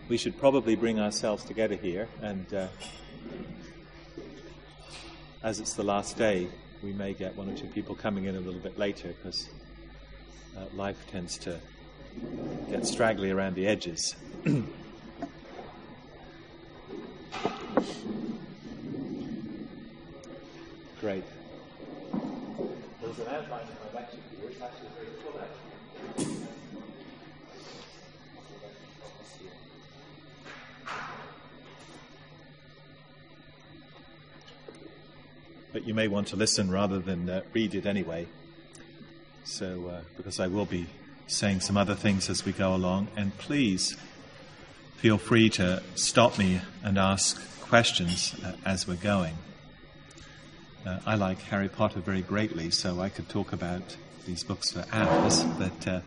we should probably bring ourselves together here, and as it's the last day, we may get one or two people coming in a little bit later, because life tends to get straggly around the edges. Great. There's an outline of my lecture here. It's actually a very full outline. But you may want to listen rather than read it anyway. So, because I will be saying some other things as we go along, and please feel free to stop me and ask questions as we're going. I like Harry Potter very greatly, so I could talk about these books for hours, but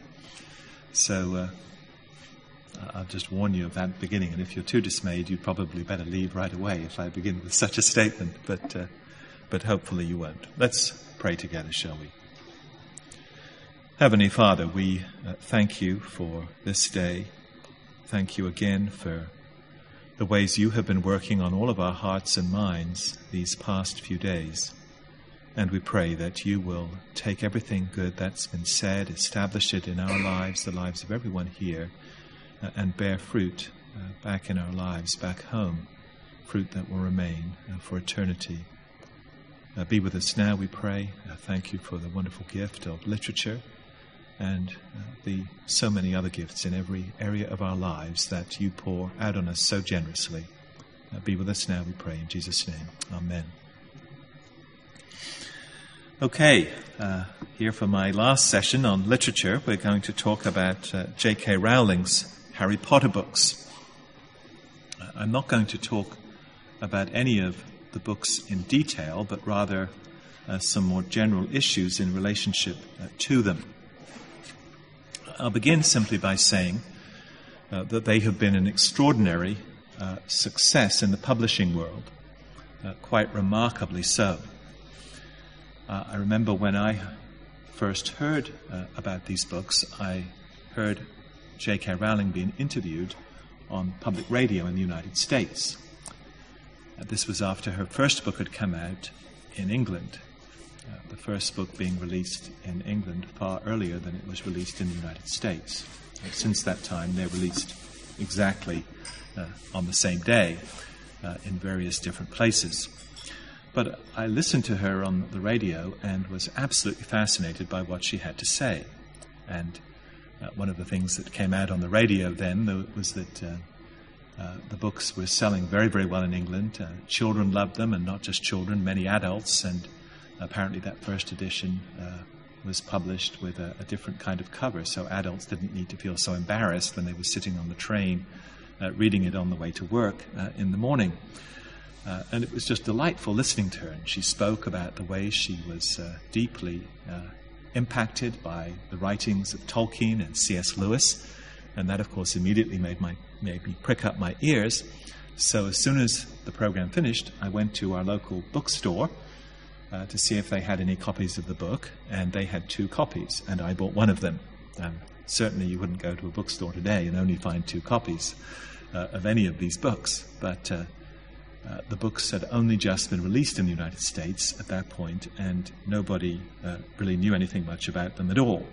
I'll just warn you of that beginning, and if you're too dismayed, you'd probably better leave right away if I begin with such a statement, but hopefully you won't. Let's pray together, shall we? Heavenly Father, we thank you for this day. Thank you again for the ways you have been working on all of our hearts and minds these past few days. And we pray that you will take everything good that's been said, establish it in our lives, the lives of everyone here, and bear fruit back in our lives, back home, fruit that will remain for eternity. Be with us now, we pray. Thank you for the wonderful gift of literature and the so many other gifts in every area of our lives that you pour out on us so generously. Be with us now, we pray, in Jesus' name. Amen. Okay, here for my last session on literature, we're going to talk about J.K. Rowling's Harry Potter books. I'm not going to talk about any of the books in detail, but rather some more general issues in relationship to them. I'll begin simply by saying that they have been an extraordinary success in the publishing world, quite remarkably so. I remember when I first heard about these books, I heard J.K. Rowling being interviewed on public radio in the United States. This was after her first book had come out in England, the first book being released in England far earlier than it was released in the United States. Since that time, they're released exactly on the same day in various different places. But I listened to her on the radio and was absolutely fascinated by what she had to say. And one of the things that came out on the radio then was that the books were selling very, very well in England. Children loved them, and not just children, many adults. And apparently that first edition was published with a different kind of cover, so adults didn't need to feel so embarrassed when they were sitting on the train reading it on the way to work in the morning. And it was just delightful listening to her. And she spoke about the way she was deeply impacted by the writings of Tolkien and C.S. Lewis. And that, of course, immediately made me prick up my ears. So as soon as the program finished, I went to our local bookstore to see if they had any copies of the book, and they had 2 copies, and I bought one of them. Certainly you wouldn't go to a bookstore today and only find 2 copies of any of these books, but the books had only just been released in the United States at that point, and nobody really knew anything much about them at all.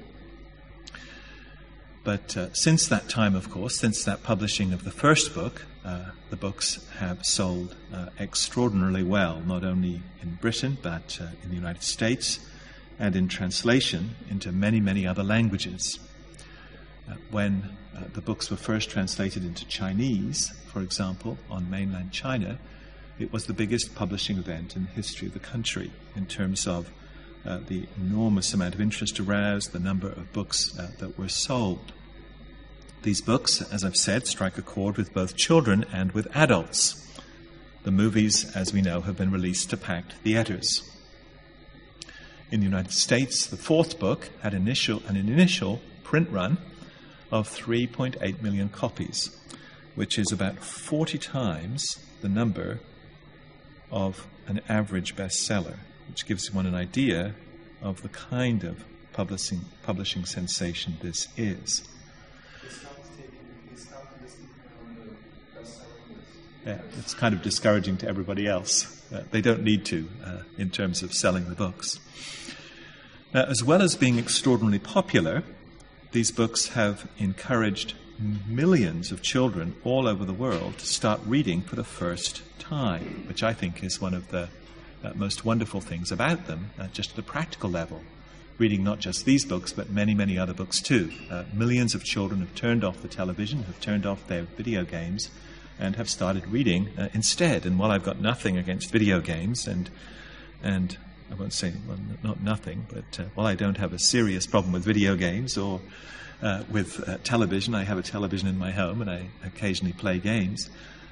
But since that time, of course, since that publishing of the first book, the books have sold extraordinarily well, not only in Britain, but in the United States, and in translation into many, many other languages. When the books were first translated into Chinese, for example, on mainland China, it was the biggest publishing event in the history of the country in terms of the enormous amount of interest aroused, the number of books that were sold. These books, as I've said, strike a chord with both children and with adults. The movies, as we know, have been released to packed theaters. In the United States, the 4th book had an initial print run of 3.8 million copies, which is about 40 times the number of an average bestseller, which gives one an idea of the kind of publishing sensation this is. it's kind of discouraging to everybody else. They don't need to in terms of selling the books. Now, as well as being extraordinarily popular, these books have encouraged millions of children all over the world to start reading for the first time, which I think is one of the most wonderful things about them, just at a practical level. Reading not just these books, but many, many other books too. Millions of children have turned off the television, have turned off their video games, and have started reading instead. And while I've got nothing against video games, and I won't say, well, not nothing, but while I don't have a serious problem with video games or with television, I have a television in my home and I occasionally play games,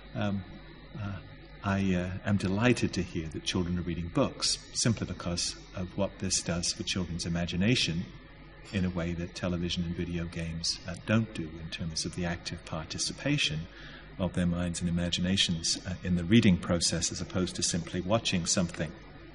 I am delighted to hear that children are reading books, simply because of what this does for children's imagination in a way that television and video games don't do in terms of the active participation of their minds and imaginations in the reading process as opposed to simply watching something.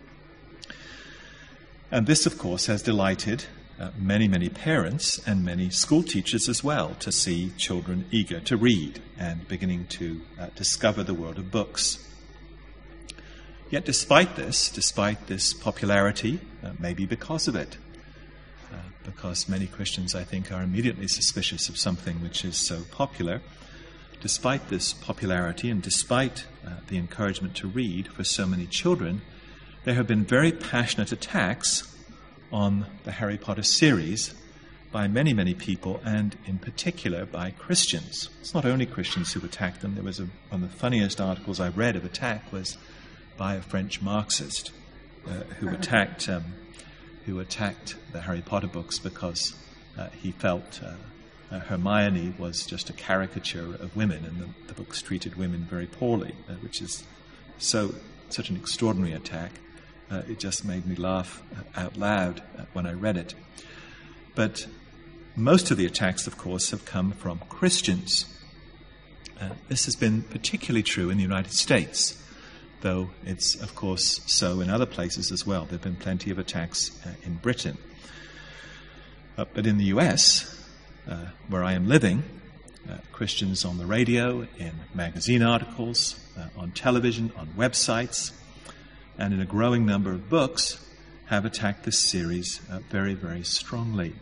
And this, of course, has delighted many, many parents and many school teachers as well to see children eager to read and beginning to discover the world of books. Yet despite this popularity, maybe because of it, because many Christians, I think, are immediately suspicious of something which is so popular, despite this popularity and despite the encouragement to read for so many children, there have been very passionate attacks on the Harry Potter series by many, many people, and in particular by Christians. It's not only Christians who attacked them. There was one of the funniest articles I read of attack was by a French Marxist who attacked the Harry Potter books because he felt Hermione was just a caricature of women, and the books treated women very poorly, which is such an extraordinary attack. It just made me laugh out loud when I read it. But most of the attacks, of course, have come from Christians. This has been particularly true in the United States, though it's, of course, so in other places as well. There have been plenty of attacks in Britain. But in the US, where I am living, Christians on the radio, in magazine articles, on television, on websites, and in a growing number of books, have attacked this series very, very strongly.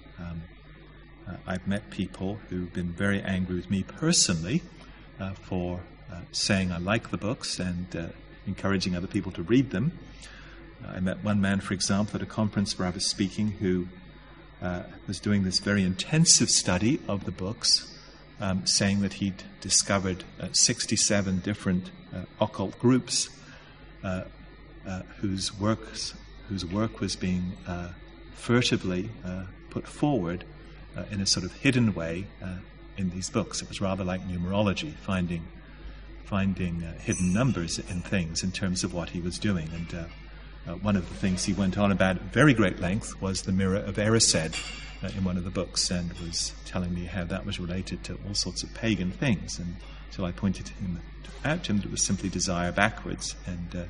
I've met people who've been very angry with me personally for saying I like the books and encouraging other people to read them. I met one man, for example, at a conference where I was speaking who was doing this very intensive study of the books, saying that he'd discovered 67 different occult groups whose work was being furtively put forward in a sort of hidden way in these books. It was rather like numerology, finding hidden numbers in things in terms of what he was doing. And one of the things he went on about at very great length was the Mirror of Erised in one of the books, and was telling me how that was related to all sorts of pagan things, until I pointed out to him that it was simply desire backwards, and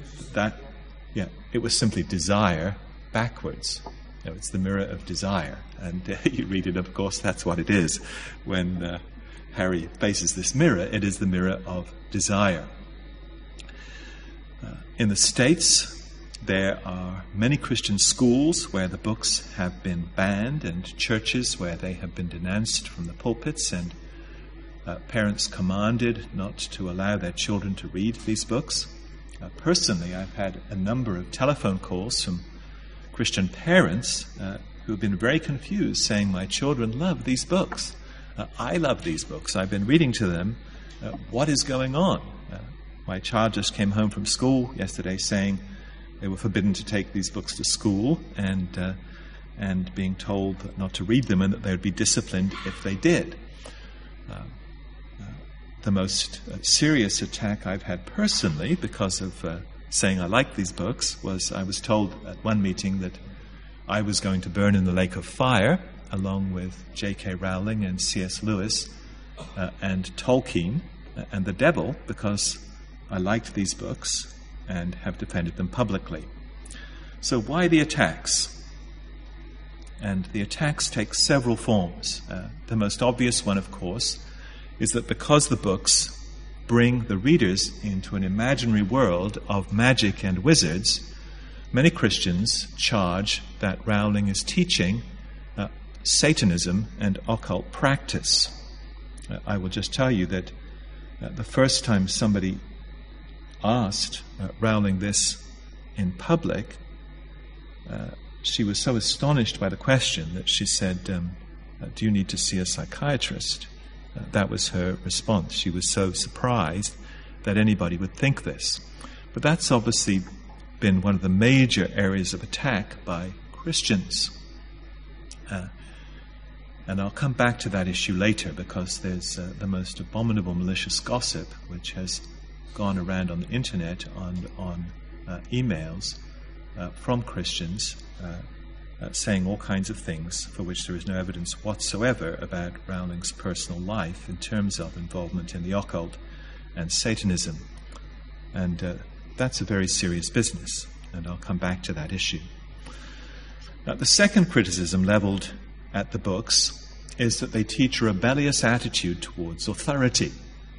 it was simply desire backwards. It's the mirror of desire, and you read it, of course, that's what it is. When Harry faces this mirror, it is the mirror of desire. In the States, there are many Christian schools where the books have been banned, and churches where they have been denounced from the pulpits, and parents commanded not to allow their children to read these books. Personally, I've had a number of telephone calls from Christian parents who have been very confused, saying, my children love these books. I love these books. I've been reading to them. What is going on? My child just came home from school yesterday saying they were forbidden to take these books to school, and being told not to read them and that they would be disciplined if they did. The most serious attack I've had personally because of saying I like these books was I was told at one meeting that I was going to burn in the lake of fire along with J.K. Rowling and C.S. Lewis and Tolkien and the devil because I liked these books and have defended them publicly. So why the attacks? And the attacks take several forms. The most obvious one, of course, is that because the books bring the readers into an imaginary world of magic and wizards, many Christians charge that Rowling is teaching Satanism and occult practice. I will just tell you that the first time somebody asked Rowling this in public, she was so astonished by the question that she said, do you need to see a psychiatrist? That was her response. She was so surprised that anybody would think this. But that's obviously been one of the major areas of attack by Christians. And I'll come back to that issue later, because there's the most abominable malicious gossip which has gone around on the internet, on emails from Christians saying all kinds of things for which there is no evidence whatsoever about Rowling's personal life in terms of involvement in the occult and Satanism. And that's a very serious business, and I'll come back to that issue. Now, the second criticism leveled at the books is that they teach a rebellious attitude towards authority.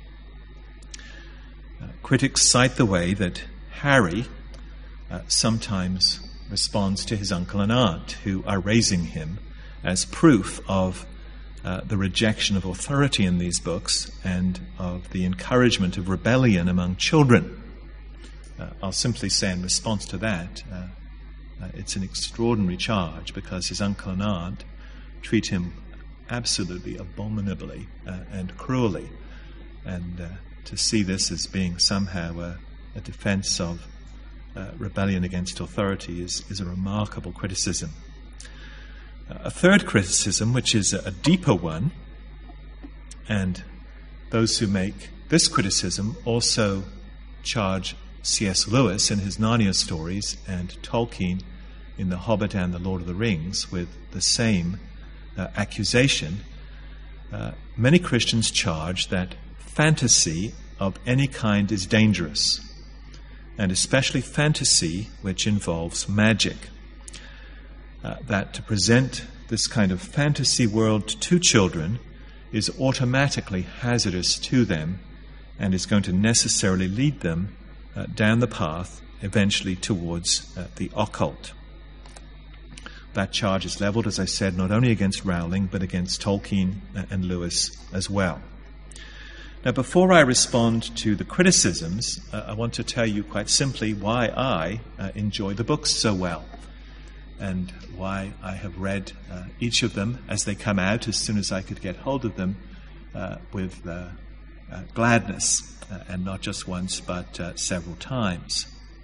Critics cite the way that Harry sometimes responds to his uncle and aunt, who are raising him, as proof of the rejection of authority in these books and of the encouragement of rebellion among children. I'll simply say in response to that, it's an extraordinary charge, because his uncle and aunt treat him absolutely abominably and cruelly. And to see this as being somehow a defense of rebellion against authority is a remarkable criticism. A third criticism, which is a deeper one, and those who make this criticism also charge C.S. Lewis in his Narnia stories and Tolkien in The Hobbit and The Lord of the Rings with the same accusation. Many Christians charge that fantasy of any kind is dangerous, and especially fantasy which involves magic. That to present this kind of fantasy world to children is automatically hazardous to them and is going to necessarily lead them down the path eventually towards the occult. That charge is leveled, as I said, not only against Rowling but against Tolkien and Lewis as well. Now, before I respond to the criticisms, I want to tell you quite simply why I enjoy the books so well, and why I have read each of them as they come out as soon as I could get hold of them with gladness, and not just once but several times.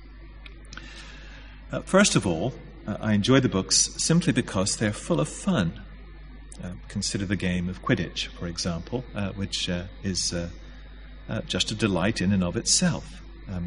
First of all, I enjoy the books simply because they're full of fun. Consider the game of Quidditch, for example, which is just a delight in and of itself.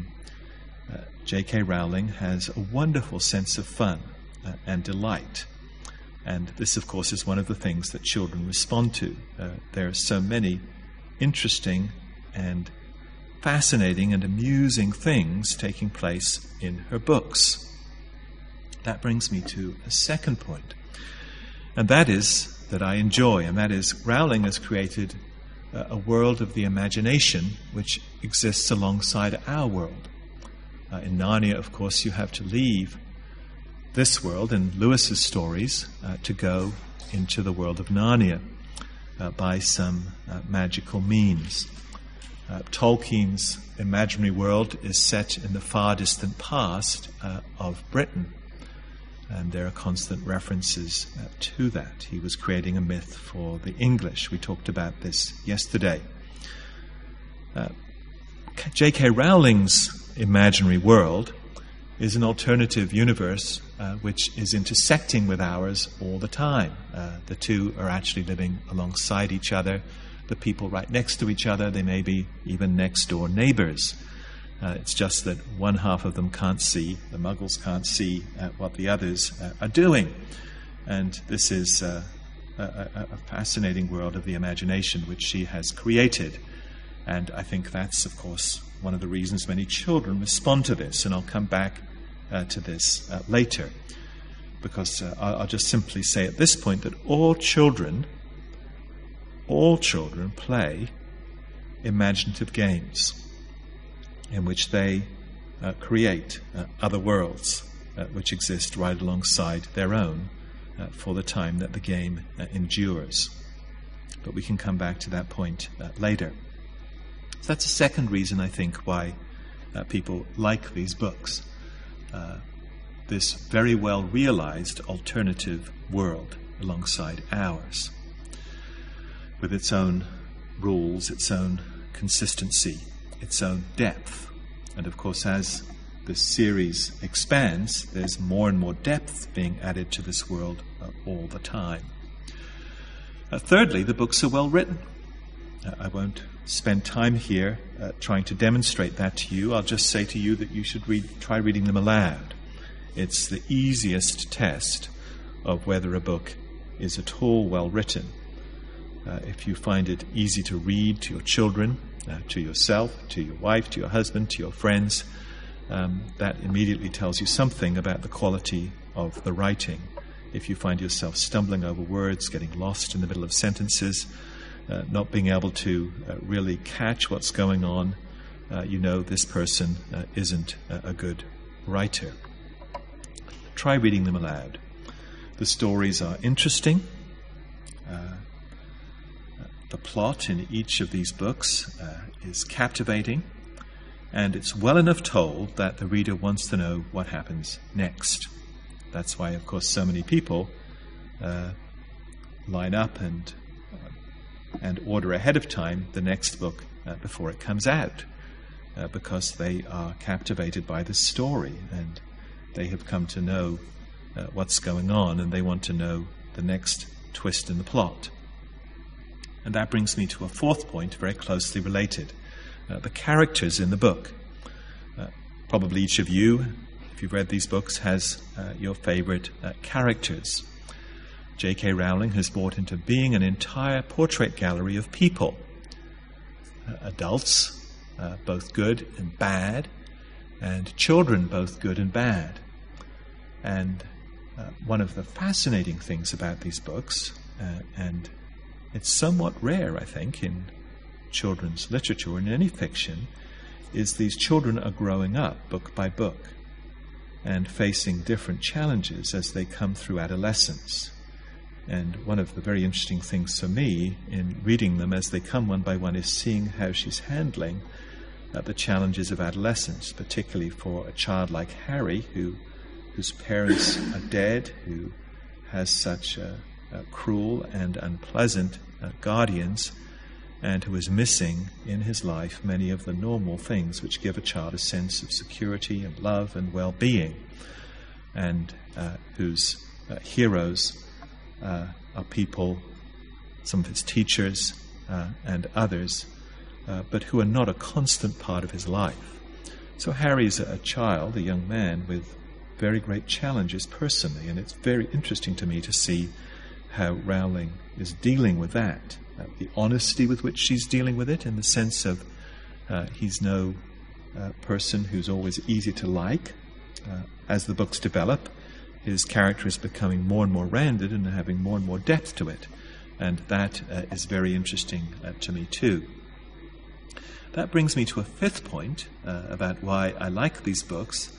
J.K. Rowling has a wonderful sense of fun and delight. And this, of course, is one of the things that children respond to. There are so many interesting and fascinating and amusing things taking place in her books. That brings me to a second point, and that is that I enjoy, and that is Rowling has created a world of the imagination which exists alongside our world. In Narnia, of course, you have to leave this world and Lewis's stories to go into the world of Narnia by some magical means. Tolkien's imaginary world is set in the far distant past of Britain, and there are constant references to that. He was creating a myth for the English. We talked about this yesterday. J.K. Rowling's imaginary world is an alternative universe which is intersecting with ours all the time. The two are actually living alongside each other. The people right next to each other, they may be even next-door neighbors. It's just that one half of them can't see, the Muggles can't see what the others are doing. And this is a fascinating world of the imagination which she has created. And I think that's, of course, one of the reasons many children respond to this. And I'll come back to this later. Because I'll just simply say at this point that all children play imaginative games in which they create other worlds which exist right alongside their own for the time that the game endures. But we can come back to that point later. So that's a second reason, I think, why people like these books. This very well realized alternative world alongside ours, with its own rules, its own consistency, its own depth. And of course, as the series expands, there's more and more depth being added to this world all the time. Thirdly, the books are well written. I won't spend time here trying to demonstrate that to you. I'll just say to you that you should try reading them aloud. It's the easiest test of whether a book is at all well written. If you find it easy to read to your children, to yourself, to your wife, to your husband, to your friends, that immediately tells you something about the quality of the writing. If you find yourself stumbling over words, getting lost in the middle of sentences, not being able to really catch what's going on, you know this person isn't a good writer. Try reading them aloud. The stories are interesting. The plot in each of these books is captivating, and it's well enough told that the reader wants to know what happens next. That's why, of course, so many people line up and order ahead of time the next book before it comes out, because they are captivated by the story and they have come to know what's going on, and they want to know the next twist in the plot. And that brings me to a fourth point, very closely related. The characters in the book. Probably each of you, if you've read these books, has your favorite characters. J.K. Rowling has brought into being an entire portrait gallery of people. Adults, both good and bad, and children, both good and bad. And one of the fascinating things about these books, and it's somewhat rare, I think, in children's literature and in any fiction, is these children are growing up book by book and facing different challenges as they come through adolescence. And one of the very interesting things for me in reading them as they come one by one is seeing how she's handling the challenges of adolescence, particularly for a child like Harry, whose parents are dead, who has such cruel and unpleasant guardians, and who is missing in his life many of the normal things which give a child a sense of security and love and well-being, and whose heroes are people, some of his teachers and others, but who are not a constant part of his life. So Harry's a child, a young man, with very great challenges personally, and it's very interesting to me to see how Rowling is dealing with that, the honesty with which she's dealing with it, in the sense of he's no person who's always easy to like. As the books develop, his character is becoming more and more rounded and having more and more depth to it, and that is very interesting to me too. That brings me to a fifth point about why I like these books.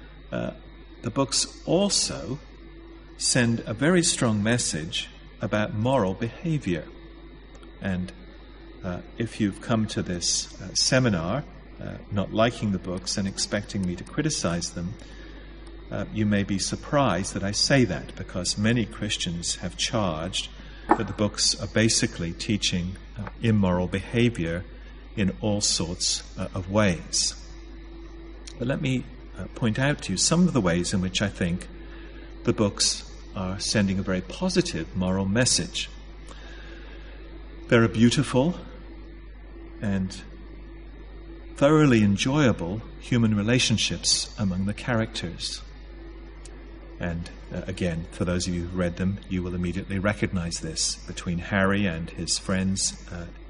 The books also send a very strong message about moral behavior. And if you've come to this seminar not liking the books and expecting me to criticize them, you may be surprised that I say that, because many Christians have charged that the books are basically teaching immoral behavior in all sorts of ways. But let me point out to you some of the ways in which I think the books are sending a very positive moral message. There are beautiful and thoroughly enjoyable human relationships among the characters. And again, for those of you who've read them, you will immediately recognize this between Harry and his friends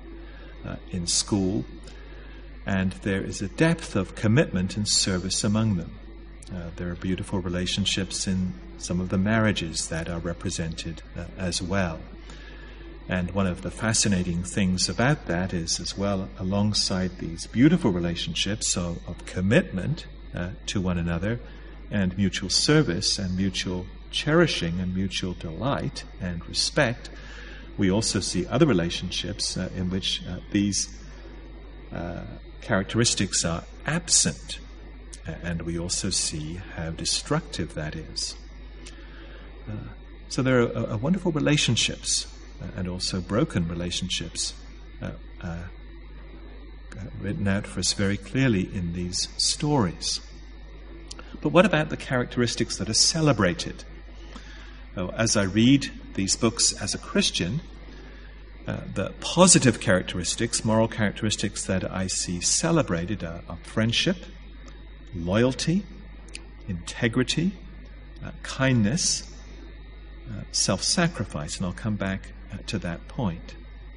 in school. And there is a depth of commitment and service among them. There are beautiful relationships in some of the marriages that are represented as well. And one of the fascinating things about that is, as well, alongside these beautiful relationships of commitment to one another and mutual service and mutual cherishing and mutual delight and respect, we also see other relationships in which these characteristics are absent. And we also see how destructive that is. So there are wonderful relationships and also broken relationships written out for us very clearly in these stories. But what about the characteristics that are celebrated? As I read these books as a Christian, the positive characteristics, moral characteristics that I see celebrated are friendship, loyalty, integrity, kindness, self-sacrifice, and I'll come back to that point.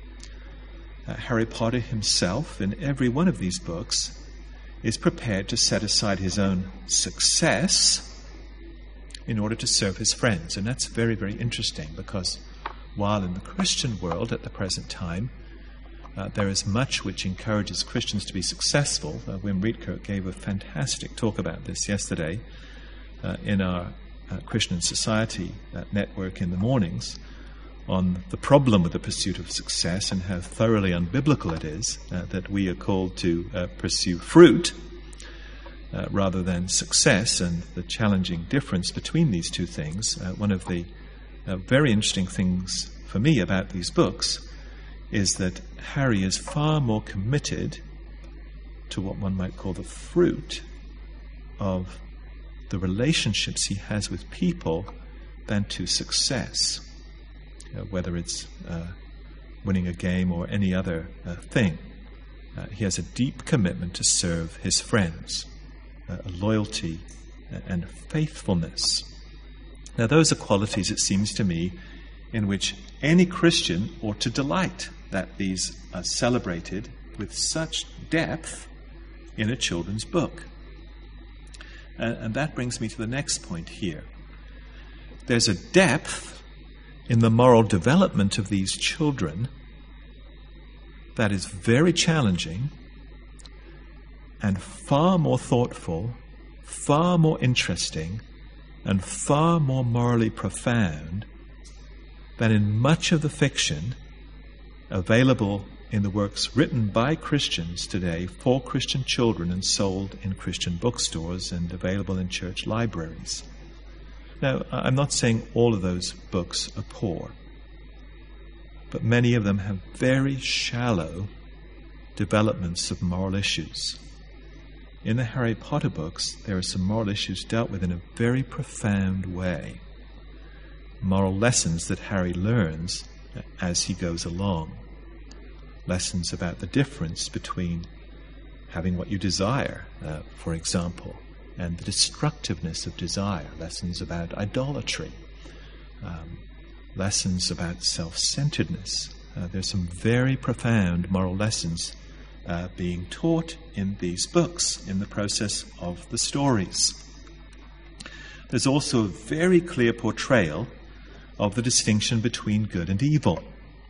Harry Potter himself, in every one of these books, is prepared to set aside his own success in order to serve his friends. And that's very, very interesting, because while in the Christian world at the present time, there is much which encourages Christians to be successful. Wim Rietkirk gave a fantastic talk about this yesterday in our Christian Society network in the mornings, on the problem with the pursuit of success and how thoroughly unbiblical it is that we are called to pursue fruit rather than success, and the challenging difference between these two things. One of the very interesting things for me about these books is that Harry is far more committed to what one might call the fruit of the relationships he has with people than to success, whether it's winning a game or any other thing. He has a deep commitment to serve his friends, a loyalty and faithfulness. Now, those are qualities, it seems to me, in which any Christian ought to delight, that these are celebrated with such depth in a children's book. And that brings me to the next point here. There's a depth in the moral development of these children that is very challenging and far more thoughtful, far more interesting, and far more morally profound than in much of the fiction available in the works written by Christians today for Christian children and sold in Christian bookstores and available in church libraries. Now, I'm not saying all of those books are poor, but many of them have very shallow developments of moral issues. In the Harry Potter books, there are some moral issues dealt with in a very profound way. Moral lessons that Harry learns as he goes along. Lessons about the difference between having what you desire, for example, and the destructiveness of desire. Lessons about idolatry. Lessons about self-centeredness. There's some very profound moral lessons being taught in these books in the process of the stories. There's also a very clear portrayal of the distinction between good and evil.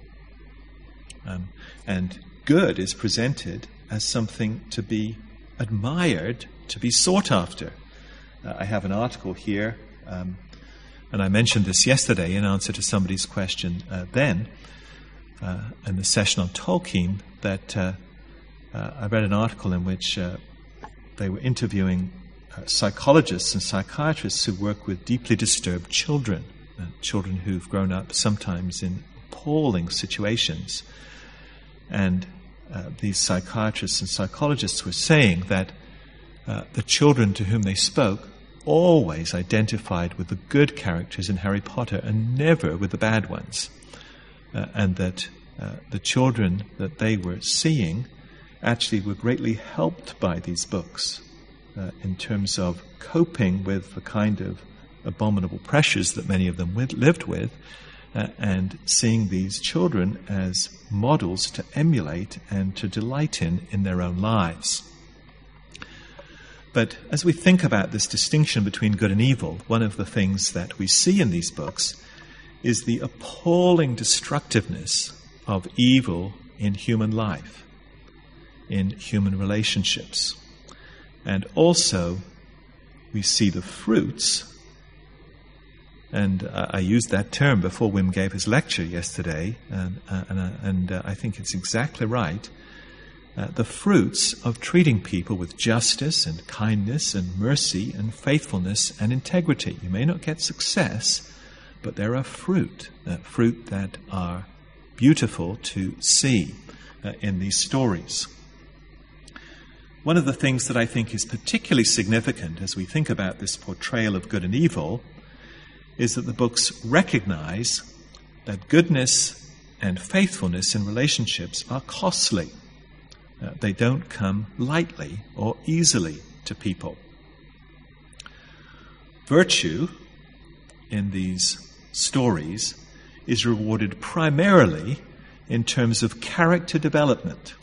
And good is presented as something to be admired, to be sought after. I have an article here, and I mentioned this yesterday in answer to somebody's question then, in the session on Tolkien, that I read an article in which they were interviewing psychologists and psychiatrists who work with deeply disturbed children, children who've grown up sometimes in appalling situations. And these psychiatrists and psychologists were saying that the children to whom they spoke always identified with the good characters in Harry Potter and never with the bad ones. And that the children that they were seeing actually were greatly helped by these books in terms of coping with the kind of abominable pressures that many of them lived with, and seeing these children as models to emulate and to delight in their own lives. But as we think about this distinction between good and evil, one of the things that we see in these books is the appalling destructiveness of evil in human life, in human relationships. And also, we see the fruits, and I used that term before Wim gave his lecture yesterday, and I think it's exactly right, the fruits of treating people with justice and kindness and mercy and faithfulness and integrity. You may not get success, but there are fruit that are beautiful to see in these stories. One of the things that I think is particularly significant as we think about this portrayal of good and evil is that the books recognize that goodness and faithfulness in relationships are costly. They don't come lightly or easily to people. Virtue in these stories is rewarded primarily in terms of character development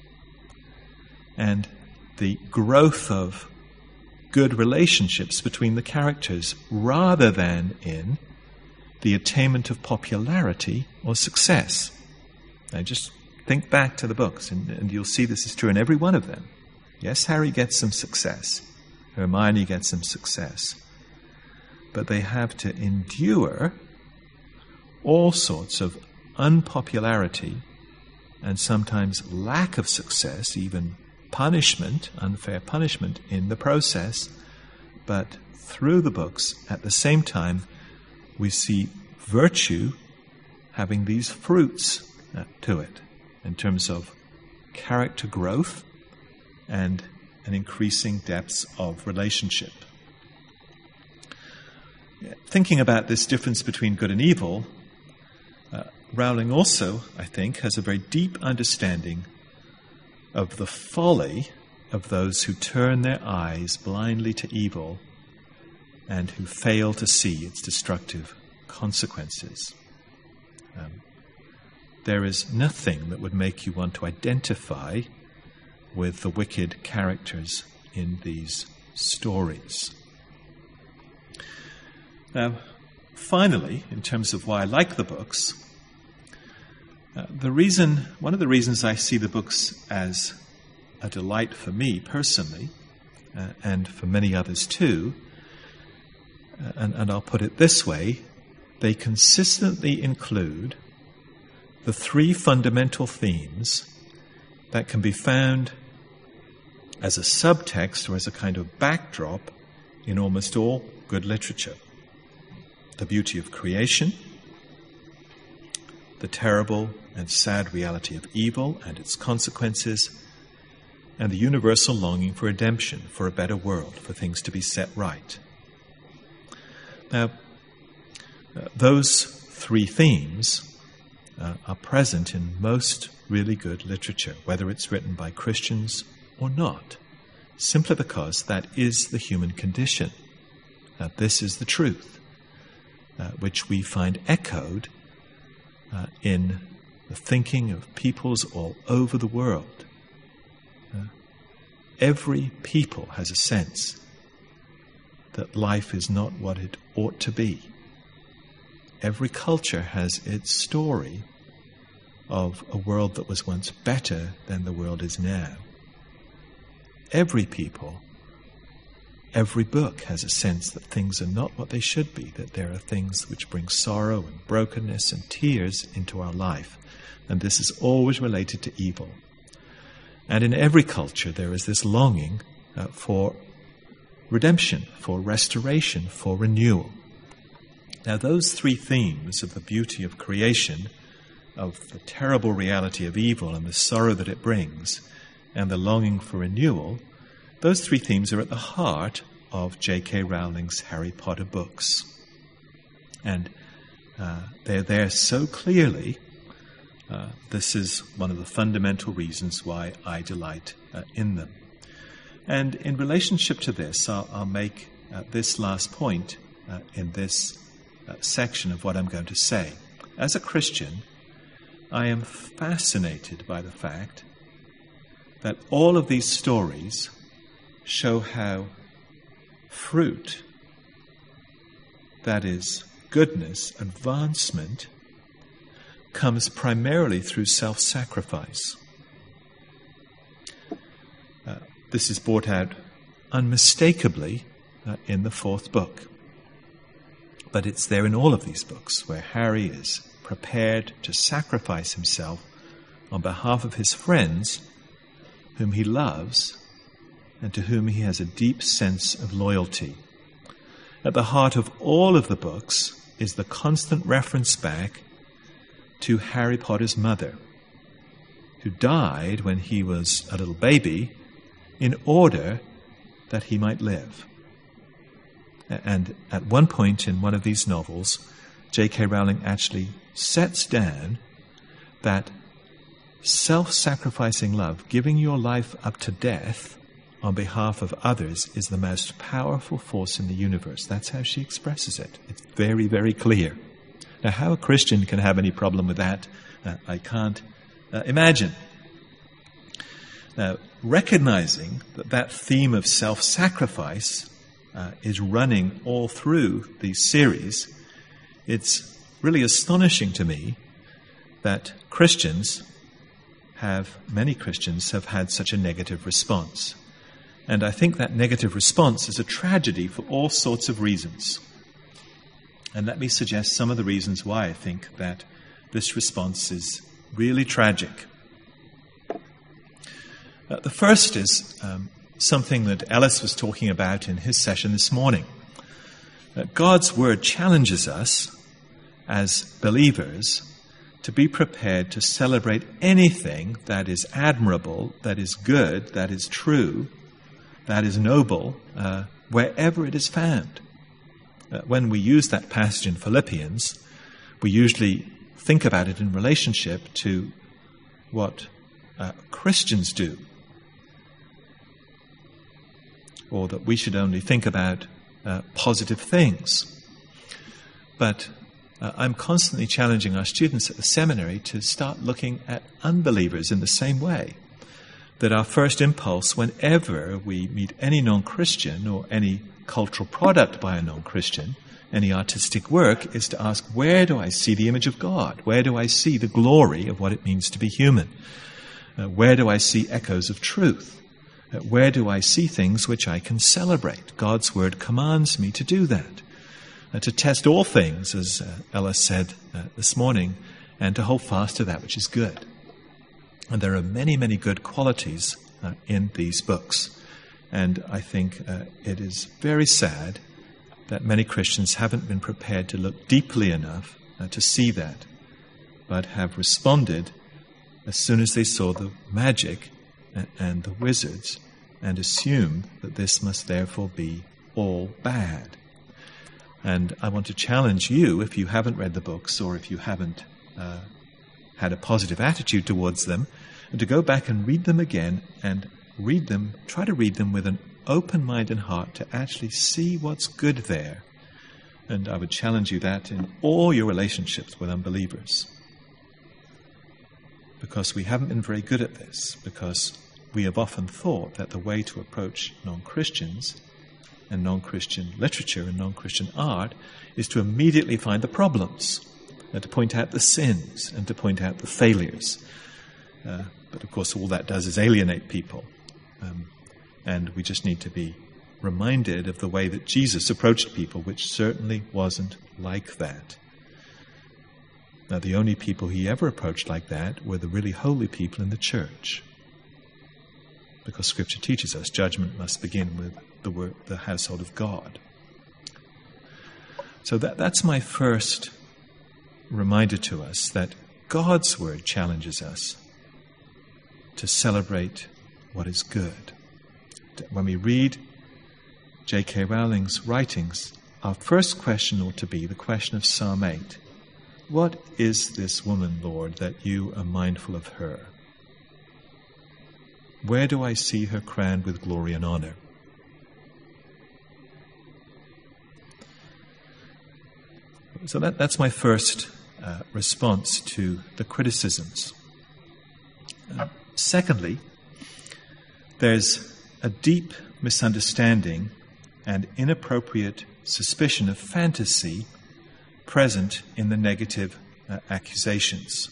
and the growth of good relationships between the characters, rather than in the attainment of popularity or success. Now just think back to the books, and you'll see this is true in every one of them. Yes, Harry gets some success. Hermione gets some success. But they have to endure all sorts of unpopularity and sometimes lack of success, even punishment, unfair punishment in the process. But through the books, at the same time, we see virtue having these fruits to it in terms of character growth and an increasing depths of relationship. Thinking about this difference between good and evil, Rowling also, I think, has a very deep understanding of the folly of those who turn their eyes blindly to evil and who fail to see its destructive consequences. There is nothing that would make you want to identify with the wicked characters in these stories. Now, finally, in terms of why I like the books, one of the reasons I see the books as a delight for me personally, and for many others too, and I'll put it this way, they consistently include the three fundamental themes that can be found as a subtext or as a kind of backdrop in almost all good literature. The beauty of creation, the terrible and sad reality of evil and its consequences, and the universal longing for redemption, for a better world, for things to be set right. Now, those three themes are present in most really good literature, whether it's written by Christians or not, simply because that is the human condition. This is the truth, which we find echoed in the thinking of peoples all over the world. Every people has a sense that life is not what it ought to be. Every culture has its story of a world that was once better than the world is now. Every people, every book has a sense that things are not what they should be, that there are things which bring sorrow and brokenness and tears into our life. And this is always related to evil. And in every culture there is this longing for redemption, for restoration, for renewal. Now those three themes of the beauty of creation, of the terrible reality of evil and the sorrow that it brings, and the longing for renewal, those three themes are at the heart of J.K. Rowling's Harry Potter books. And they're there so clearly. This is one of the fundamental reasons why I delight in them. And in relationship to this, I'll make this last point in this section of what I'm going to say. As a Christian, I am fascinated by the fact that all of these stories show how fruit, that is, goodness, advancement, comes primarily through self-sacrifice. This is brought out unmistakably in the fourth book. But it's there in all of these books where Harry is prepared to sacrifice himself on behalf of his friends whom he loves and to whom he has a deep sense of loyalty. At the heart of all of the books is the constant reference back to Harry Potter's mother, who died when he was a little baby in order that he might live. And at one point in one of these novels, J.K. Rowling actually sets down that self-sacrificing love, giving your life up to death on behalf of others, is the most powerful force in the universe. That's how she expresses it. It's very, very clear. Now, how a Christian can have any problem with that, I can't imagine. Now, recognizing that that theme of self-sacrifice is running all through these series, it's really astonishing to me that many Christians have had such a negative response. And I think that negative response is a tragedy for all sorts of reasons. And let me suggest some of the reasons why I think that this response is really tragic. The first is something that Ellis was talking about in his session this morning. God's Word challenges us as believers to be prepared to celebrate anything that is admirable, that is good, that is true, that is noble, wherever it is found. When we use that passage in Philippians, we usually think about it in relationship to what Christians do, or that we should only think about positive things. But I'm constantly challenging our students at the seminary to start looking at unbelievers in the same way. That our first impulse whenever we meet any non-Christian or any cultural product by a non-Christian, any artistic work, is to ask, where do I see the image of God? Where do I see the glory of what it means to be human? Where do I see echoes of truth? Where do I see things which I can celebrate? God's Word commands me to do that. To test all things, as Ella said this morning, and to hold fast to that which is good. And there are many, many good qualities in these books. And I think it is very sad that many Christians haven't been prepared to look deeply enough to see that, but have responded as soon as they saw the magic and the wizards and assumed that this must therefore be all bad. And I want to challenge you, if you haven't read the books or if you haven't had a positive attitude towards them, and to go back and read them again and read them, try to read them with an open mind and heart to actually see what's good there. And I would challenge you that in all your relationships with unbelievers. Because we haven't been very good at this, because we have often thought that the way to approach non-Christians and non-Christian literature and non-Christian art is to immediately find the problems, to point out the sins and to point out the failures. But of course all that does is alienate people. And we just need to be reminded of the way that Jesus approached people, which certainly wasn't like that. Now, the only people he ever approached like that were the really holy people in the church. Because Scripture teaches us judgment must begin with the household of God. So that's my first reminder to us, that God's Word challenges us to celebrate what is good. When we read J.K. Rowling's writings, our first question ought to be the question of Psalm 8. What is this woman, Lord, that you are mindful of her? Where do I see her crowned with glory and honor? So that's my first response to the criticisms. Secondly, there's a deep misunderstanding and inappropriate suspicion of fantasy present in the negative accusations.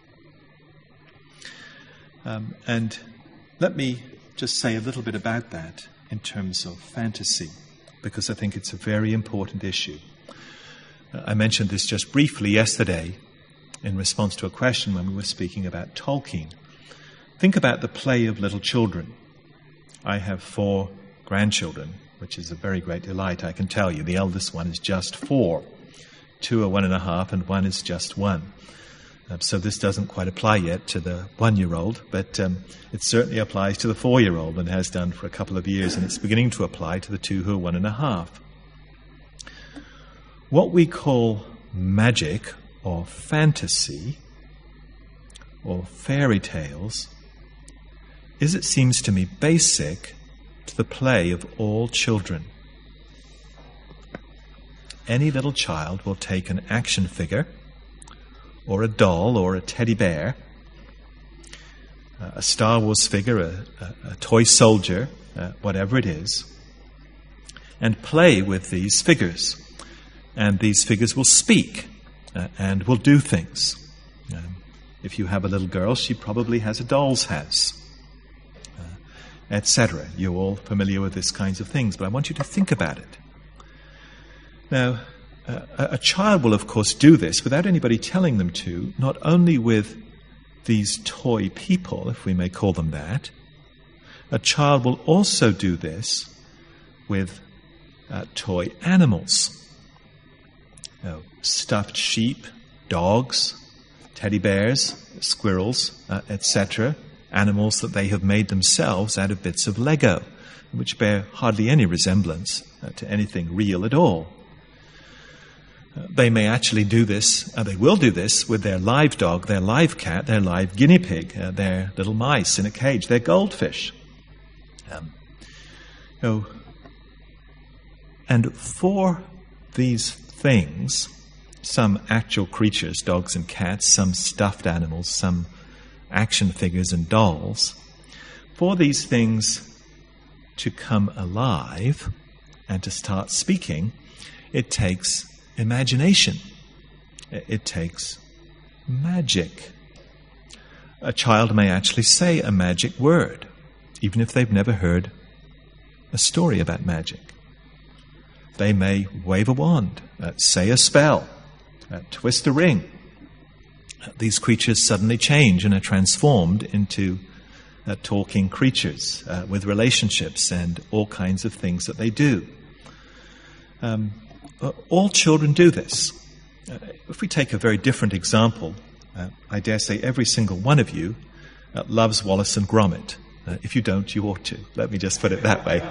And let me just say a little bit about that in terms of fantasy, because I think it's a very important issue. I mentioned this just briefly yesterday in response to a question when we were speaking about Tolkien. Think about the play of little children. I have 4 grandchildren, which is a very great delight, I can tell you. The eldest one is just 4. 2 are 1.5, and 1 is just 1. So this doesn't quite apply yet to the 1-year-old, but it certainly applies to the 4-year-old and has done for a couple of years, and it's beginning to apply to the 2 who are 1.5. What we call magic or fantasy or fairy tales is, it seems to me, basic to the play of all children. Any little child will take an action figure or a doll or a teddy bear, a Star Wars figure, a toy soldier, whatever it is, and play with these figures. And these figures will speak and will do things. If you have a little girl, she probably has a doll's house, etc. You're all familiar with these kinds of things, but I want you to think about it. Now, a child will, of course, do this without anybody telling them to, not only with these toy people, if we may call them that. A child will also do this with toy animals. Stuffed sheep, dogs, teddy bears, squirrels, etc. Animals that they have made themselves out of bits of Lego, which bear hardly any resemblance to anything real at all. They may actually do this, they will do this with their live dog, their live cat, their live guinea pig, their little mice in a cage, their goldfish. And for these things, some actual creatures, dogs and cats, some stuffed animals, some action figures and dolls, for these things to come alive and to start speaking, it takes imagination. It takes magic. A child may actually say a magic word, even if they've never heard a story about magic. They may wave a wand, say a spell, twist a ring. These creatures suddenly change and are transformed into talking creatures with relationships and all kinds of things that they do. All children do this. If we take a very different example, I dare say every single one of you loves Wallace and Gromit. If you don't, you ought to. Let me just put it that way.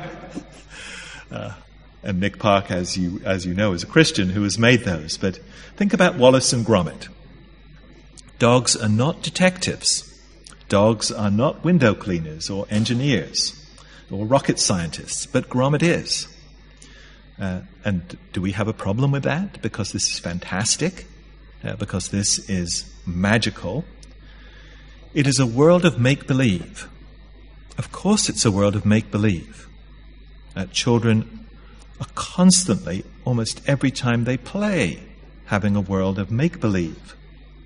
And Nick Park, as you know, is a Christian who has made those. But think about Wallace and Gromit. Dogs are not detectives. Dogs are not window cleaners or engineers or rocket scientists, but Gromit is. And do we have a problem with that? Because this is fantastic? Because this is magical? It is a world of make-believe. Of course it's a world of make-believe. Children are constantly, almost every time they play, having a world of make-believe.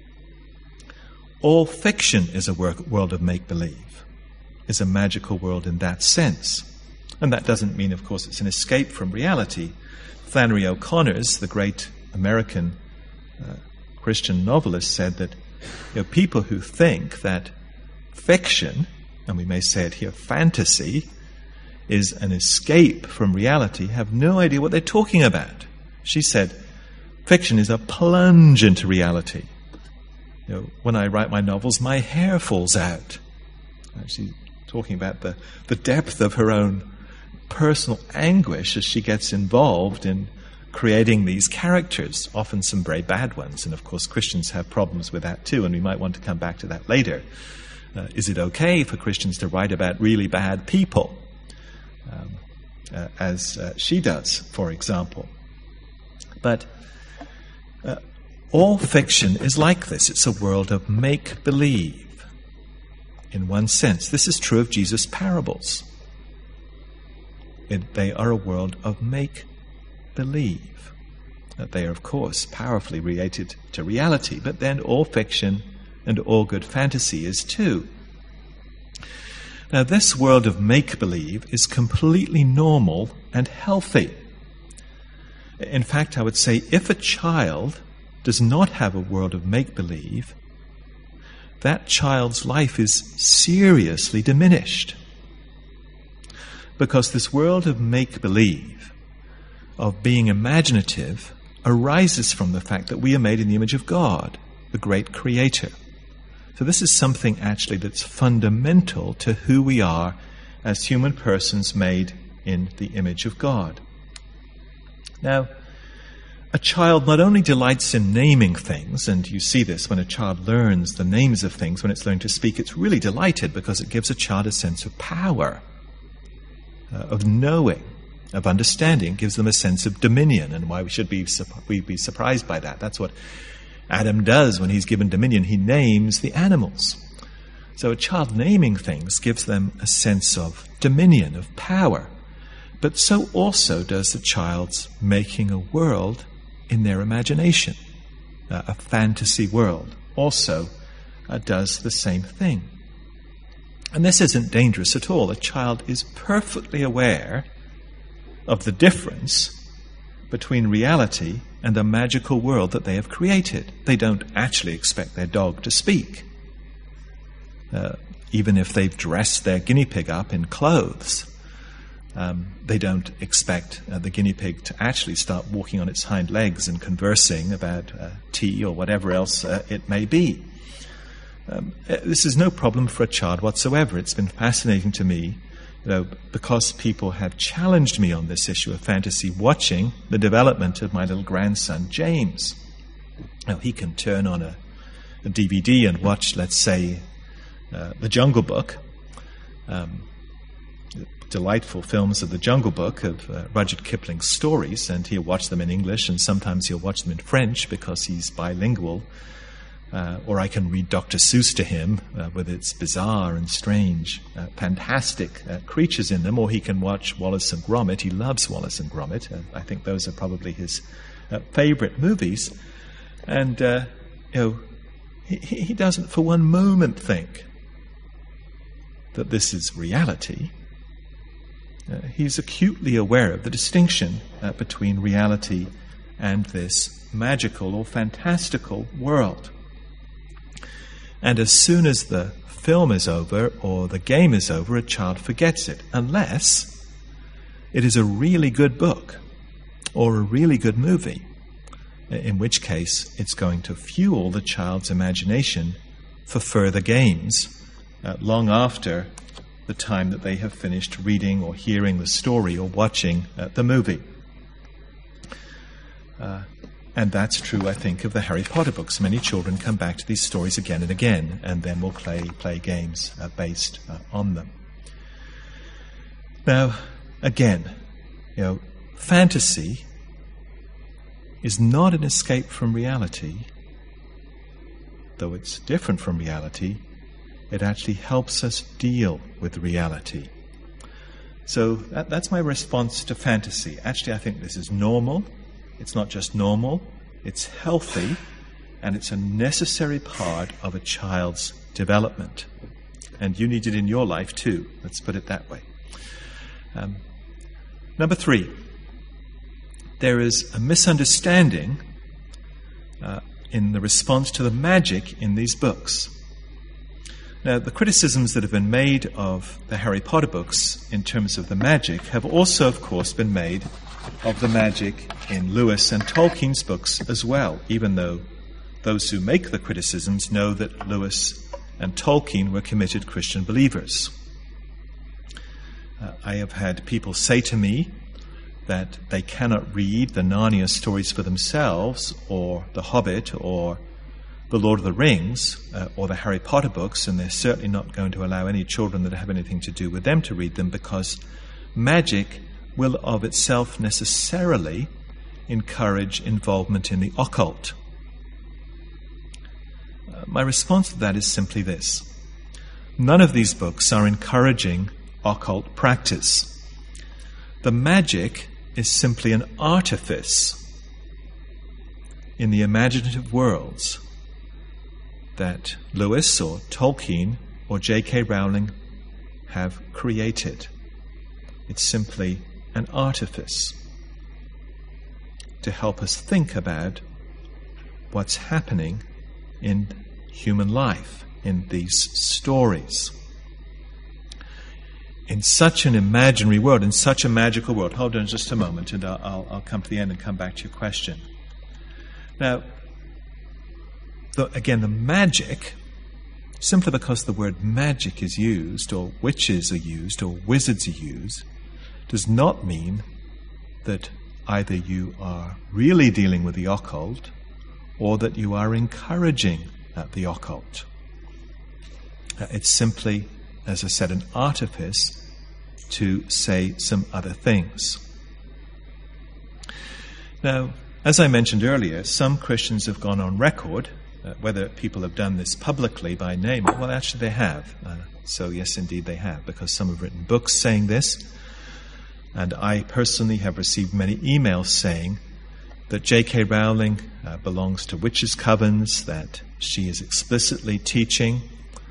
All fiction is a world of make-believe, is a magical world in that sense. And that doesn't mean, of course, it's an escape from reality. Flannery O'Connor's, the great American Christian novelist, said that people who think that fiction, and we may say it here, fantasy, is an escape from reality, have no idea what they're talking about. She said, fiction is a plunge into reality. When I write my novels, my hair falls out. She's talking about the depth of her own personal anguish as she gets involved in creating these characters, often some very bad ones. And of course, Christians have problems with that too, and we might want to come back to that later. Is it okay for Christians to write about really bad people? As she does, for example. But all fiction is like this. It's a world of make-believe. In one sense, this is true of Jesus' parables. They are a world of make-believe. They are, of course, powerfully related to reality, but then all fiction and all good fantasy is too. Now, this world of make-believe is completely normal and healthy. In fact, I would say if a child does not have a world of make-believe, that child's life is seriously diminished. Because this world of make-believe, of being imaginative, arises from the fact that we are made in the image of God, the great Creator. So this is something actually that's fundamental to who we are as human persons made in the image of God. Now, a child not only delights in naming things, and you see this when a child learns the names of things, when it's learning to speak, it's really delighted because it gives a child a sense of power, of knowing, of understanding, gives them a sense of dominion. And why should we be surprised by that? That's what Adam does when he's given dominion. He names the animals. So a child naming things gives them a sense of dominion, of power. But so also does the child's making a world in their imagination. A fantasy world also does the same thing. And this isn't dangerous at all. A child is perfectly aware of the difference between reality and the magical world that they have created. They don't actually expect their dog to speak, even if they've dressed their guinea pig up in clothes. They don't expect the guinea pig to actually start walking on its hind legs and conversing about tea or whatever else it may be. This is no problem for a child whatsoever. It's been fascinating to me, because people have challenged me on this issue of fantasy, watching the development of my little grandson, James. Now, he can turn on a DVD and watch, let's say, The Jungle Book, delightful films of The Jungle Book, of Rudyard Kipling's stories, and he'll watch them in English, and sometimes he'll watch them in French because he's bilingual. Or I can read Dr. Seuss to him with its bizarre and strange, fantastic creatures in them, or he can watch Wallace and Gromit. He loves Wallace and Gromit. I think those are probably his favorite movies. And, he doesn't for one moment think that this is reality. He's acutely aware of the distinction between reality and this magical or fantastical world. And as soon as the film is over or the game is over, a child forgets it, unless it is a really good book or a really good movie, in which case it's going to fuel the child's imagination for further games long after the time that they have finished reading or hearing the story or watching the movie. And that's true, I think, of the Harry Potter books. Many children come back to these stories again and again, and then will play games based on them. Now, again, fantasy is not an escape from reality. Though it's different from reality, it actually helps us deal with reality. So that's my response to fantasy. Actually, I think this is normal. It's not just normal, it's healthy, and it's a necessary part of a child's development. And you need it in your life too. Let's put it that way. Number 3, there is a misunderstanding in the response to the magic in these books. Now, the criticisms that have been made of the Harry Potter books in terms of the magic have also, of course, been made of the magic in Lewis and Tolkien's books as well, even though those who make the criticisms know that Lewis and Tolkien were committed Christian believers. I have had people say to me that they cannot read the Narnia stories for themselves, or The Hobbit, or The Lord of the Rings, or the Harry Potter books, and they're certainly not going to allow any children that have anything to do with them to read them, because magic will of itself necessarily encourage involvement in the occult. My response to that is simply this. None of these books are encouraging occult practice. The magic is simply an artifice in the imaginative worlds that Lewis or Tolkien or J.K. Rowling have created. It's simply an artifice to help us think about what's happening in human life, in these stories. In such an imaginary world, in such a magical world. Hold on just a moment, and I'll come to the end and come back to your question. Now, again, the magic, simply because the word magic is used, or witches are used, or wizards are used, does not mean that either you are really dealing with the occult or that you are encouraging the occult. It's simply, as I said, an artifice to say some other things. Now, as I mentioned earlier, some Christians have gone on record, whether people have done this publicly by name, well, actually they have. So yes, indeed they have, because some have written books saying this. And I personally have received many emails saying that J.K. Rowling belongs to witches' covens, that she is explicitly teaching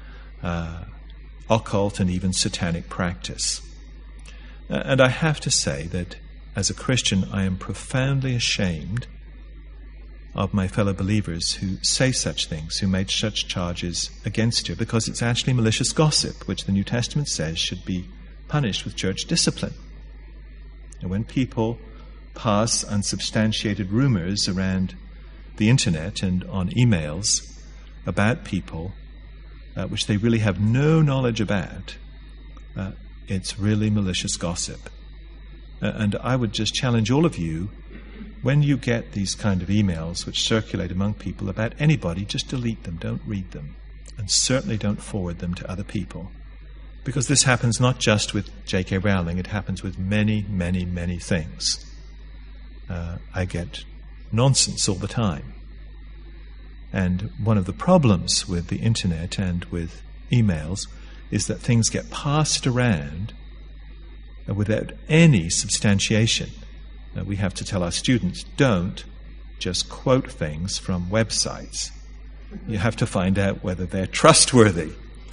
occult and even satanic practice. And I have to say that as a Christian, I am profoundly ashamed of my fellow believers who say such things, who make such charges against her, because it's actually malicious gossip, which the New Testament says should be punished with church discipline. And when people pass unsubstantiated rumors around the internet and on emails about people which they really have no knowledge about, it's really malicious gossip. And I would just challenge all of you, when you get these kind of emails which circulate among people about anybody, just delete them, don't read them, and certainly don't forward them to other people. Because this happens not just with J.K. Rowling, it happens with many, many, many things. I get nonsense all the time. And one of the problems with the internet and with emails is that things get passed around without any substantiation. We have to tell our students, don't just quote things from websites. You have to find out whether they're trustworthy.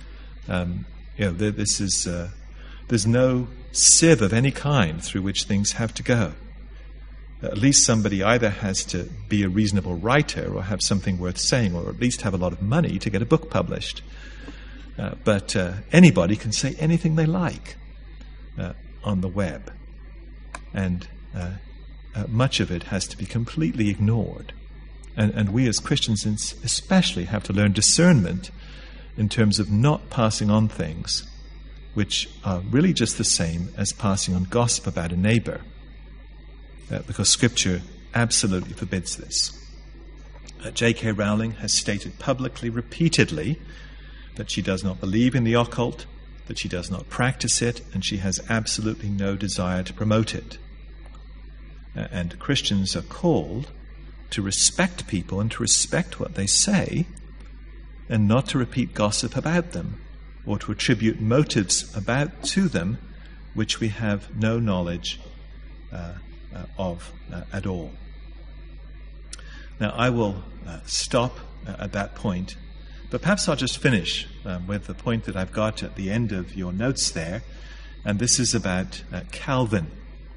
This is there's no sieve of any kind through which things have to go. At least somebody either has to be a reasonable writer or have something worth saying, or at least have a lot of money to get a book published. But anybody can say anything they like on the web. And much of it has to be completely ignored. And we as Christians especially have to learn discernment in terms of not passing on things which are really just the same as passing on gossip about a neighbor. Because Scripture absolutely forbids this. J.K. Rowling has stated publicly, repeatedly, that she does not believe in the occult, that she does not practice it, and she has absolutely no desire to promote it. And Christians are called to respect people and to respect what they say, and not to repeat gossip about them, or to attribute motives to them which we have no knowledge of at all. Now, I will stop at that point, but perhaps I'll just finish with the point that I've got at the end of your notes there, and this is about Calvin.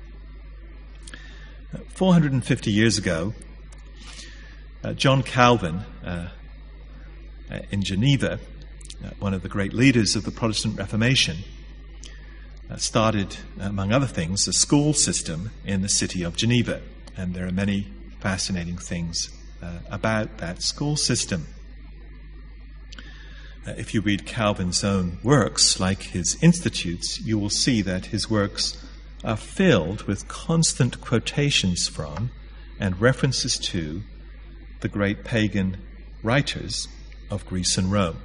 450 years ago, John Calvin in Geneva, one of the great leaders of the Protestant Reformation, started, among other things, a school system in the city of Geneva. And there are many fascinating things about that school system. If you read Calvin's own works, like his Institutes, you will see that his works are filled with constant quotations from and references to the great pagan writers of Greece and Rome.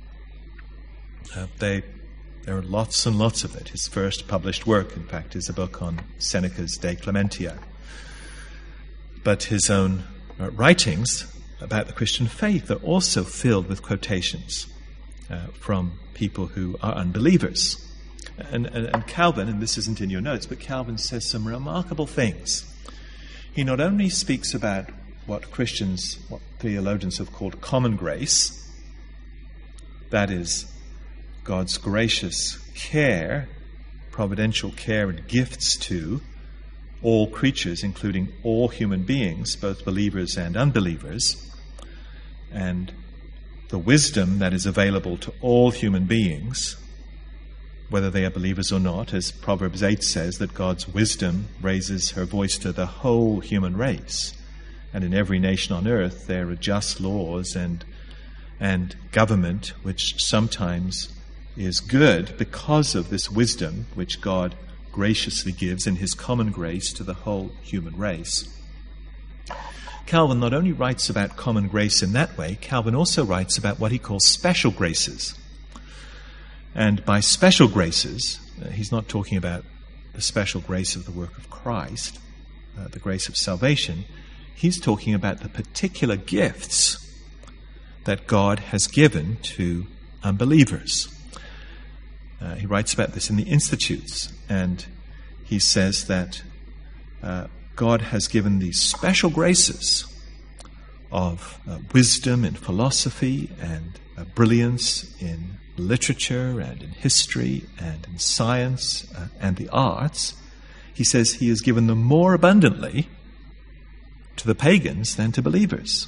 There are lots and lots of it. His first published work, in fact, is a book on Seneca's De Clementia. But his own writings about the Christian faith are also filled with quotations from people who are unbelievers. And Calvin, and this isn't in your notes, but Calvin says some remarkable things. He not only speaks about what theologians have called common grace. That is, God's gracious care, providential care and gifts to all creatures, including all human beings, both believers and unbelievers, and the wisdom that is available to all human beings, whether they are believers or not, as Proverbs 8 says, that God's wisdom raises her voice to the whole human race. And in every nation on earth there are just laws and government which sometimes is good because of this wisdom which God graciously gives in his common grace to the whole human race. Calvin not only writes about common grace in that way, Calvin also writes about what he calls special graces. And by special graces, he's not talking about the special grace of the work of Christ, the grace of salvation. He's talking about the particular gifts that God has given to unbelievers. He writes about this in the Institutes, and he says that God has given these special graces of wisdom in philosophy and brilliance in literature and in history and in science and the arts. He says he has given them more abundantly to the pagans than to believers.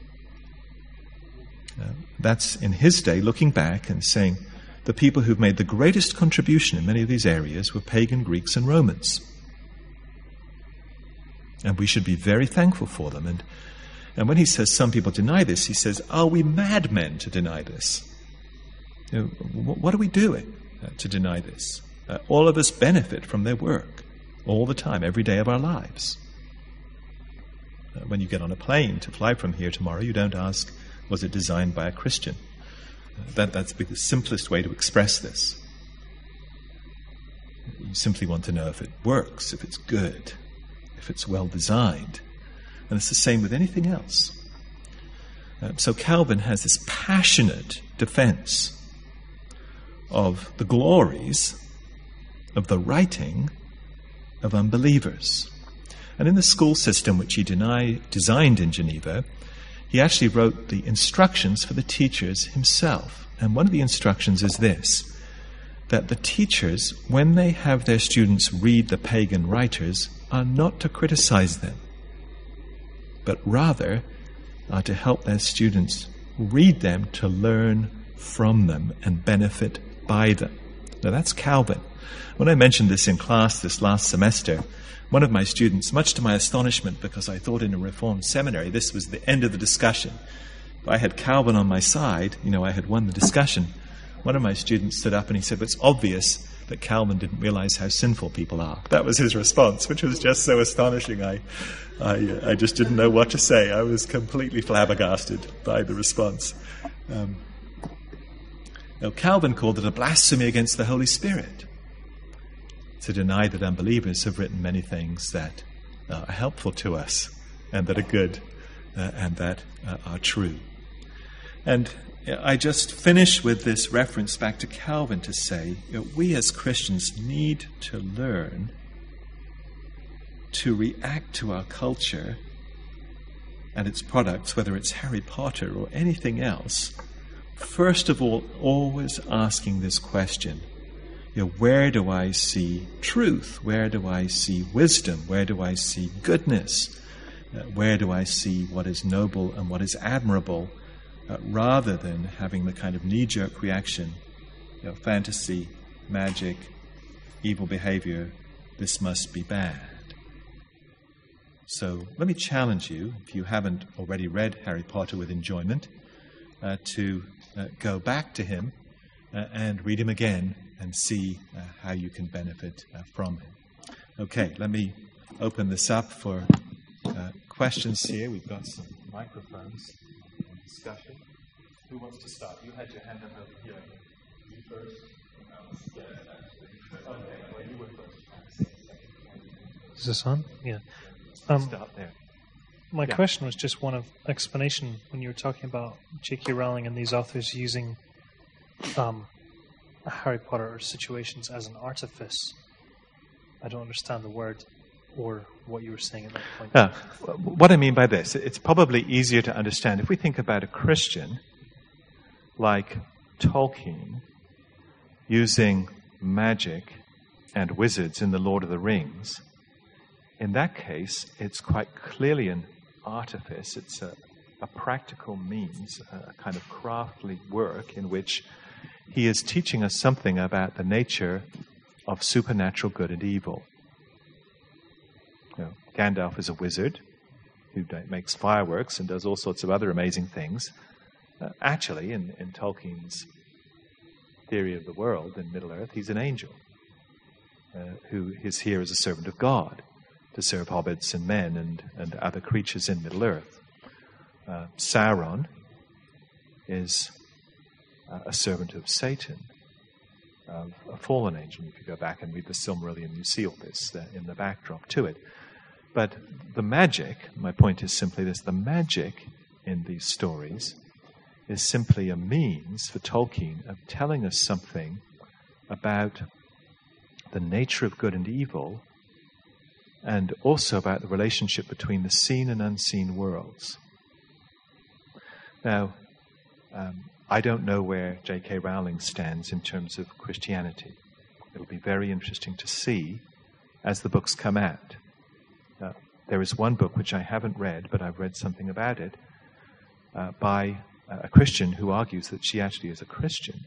That's in his day, looking back and saying the people who've made the greatest contribution in many of these areas were pagan Greeks and Romans. And we should be very thankful for them. And when he says some people deny this, he says, are we madmen to deny this? You know, what are we doing to deny this? All of us benefit from their work all the time, every day of our lives. When you get on a plane to fly from here tomorrow, you don't ask, was it designed by a Christian? That's the simplest way to express this. You simply want to know if it works, if it's good, if it's well designed. And it's the same with anything else. So Calvin has this passionate defense of the glories of the writing of unbelievers. And in the school system which he designed in Geneva, he actually wrote the instructions for the teachers himself. And one of the instructions is this, that the teachers, when they have their students read the pagan writers, are not to criticize them, but rather are to help their students read them to learn from them and benefit by them. Now that's Calvin. When I mentioned this in class this last semester, one of my students, much to my astonishment, because I thought in a Reformed seminary this was the end of the discussion, if I had Calvin on my side, I had won the discussion. One of my students stood up and he said, it's obvious that Calvin didn't realize how sinful people are. That was his response, which was just so astonishing. I just didn't know what to say. I was completely flabbergasted by the response. Calvin called it a blasphemy against the Holy Spirit to deny that unbelievers have written many things that are helpful to us and that are good and that are true. And I just finish with this reference back to Calvin to say, we as Christians need to learn to react to our culture and its products, whether it's Harry Potter or anything else, first of all, always asking this question, where do I see truth? Where do I see wisdom? Where do I see goodness? Where do I see what is noble and what is admirable? Rather than having the kind of knee-jerk reaction, fantasy, magic, evil behavior, this must be bad. So let me challenge you, if you haven't already read Harry Potter with enjoyment, to go back to him and read him again and see how you can benefit from him. Okay, let me open this up for questions here. We've got some microphones. Discussion. Who wants to start? You had your hand up over here. You first? Okay, well, you were first. Is this on? Yeah. Start there. My question was just one of explanation when you were talking about J.K. Rowling and these authors using Harry Potter situations as an artifice. I don't understand the word. or what you were saying at that point. What I mean by this, it's probably easier to understand if we think about a Christian like Tolkien using magic and wizards in The Lord of the Rings. In that case, it's quite clearly an artifice. It's a practical means, a kind of crafty work in which he is teaching us something about the nature of supernatural good and evil. Gandalf is a wizard who makes fireworks and does all sorts of other amazing things. Actually, in Tolkien's theory of the world in Middle-earth, he's an angel who is here as a servant of God to serve hobbits and men and other creatures in Middle-earth. Sauron is a servant of Satan, a fallen angel. If you go back and read the Silmarillion, you see all this in the backdrop to it. But the magic, my point is simply this, the magic in these stories is simply a means for Tolkien of telling us something about the nature of good and evil, and also about the relationship between the seen and unseen worlds. Now, I don't know where J.K. Rowling stands in terms of Christianity. It'll be very interesting to see as the books come out. There is one book which I haven't read, but I've read something about it, by a Christian who argues that she actually is a Christian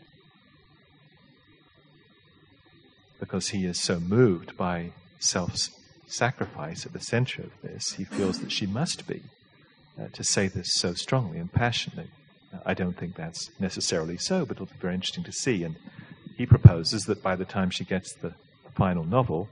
because he is so moved by self-sacrifice at the center of this. He feels that she must be, to say this so strongly and passionately. I don't think that's necessarily so, but it'll be very interesting to see. And he proposes that by the time she gets the final novel,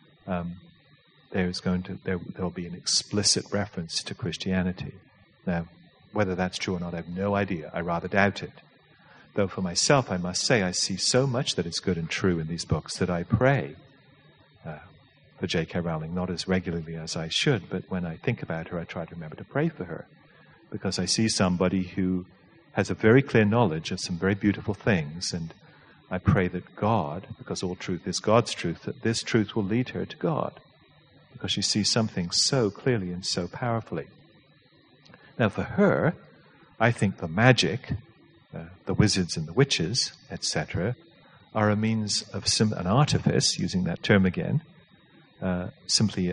there'll be an explicit reference to Christianity. Now, whether that's true or not, I have no idea. I rather doubt it. Though for myself, I must say, I see so much that is good and true in these books that I pray for J.K. Rowling, not as regularly as I should, but when I think about her, I try to remember to pray for her, because I see somebody who has a very clear knowledge of some very beautiful things, and I pray that God, because all truth is God's truth, that this truth will lead her to God, because she sees something so clearly and so powerfully. Now for her, I think the magic, the wizards and the witches, etc., are a means of an artifice, using that term again, simply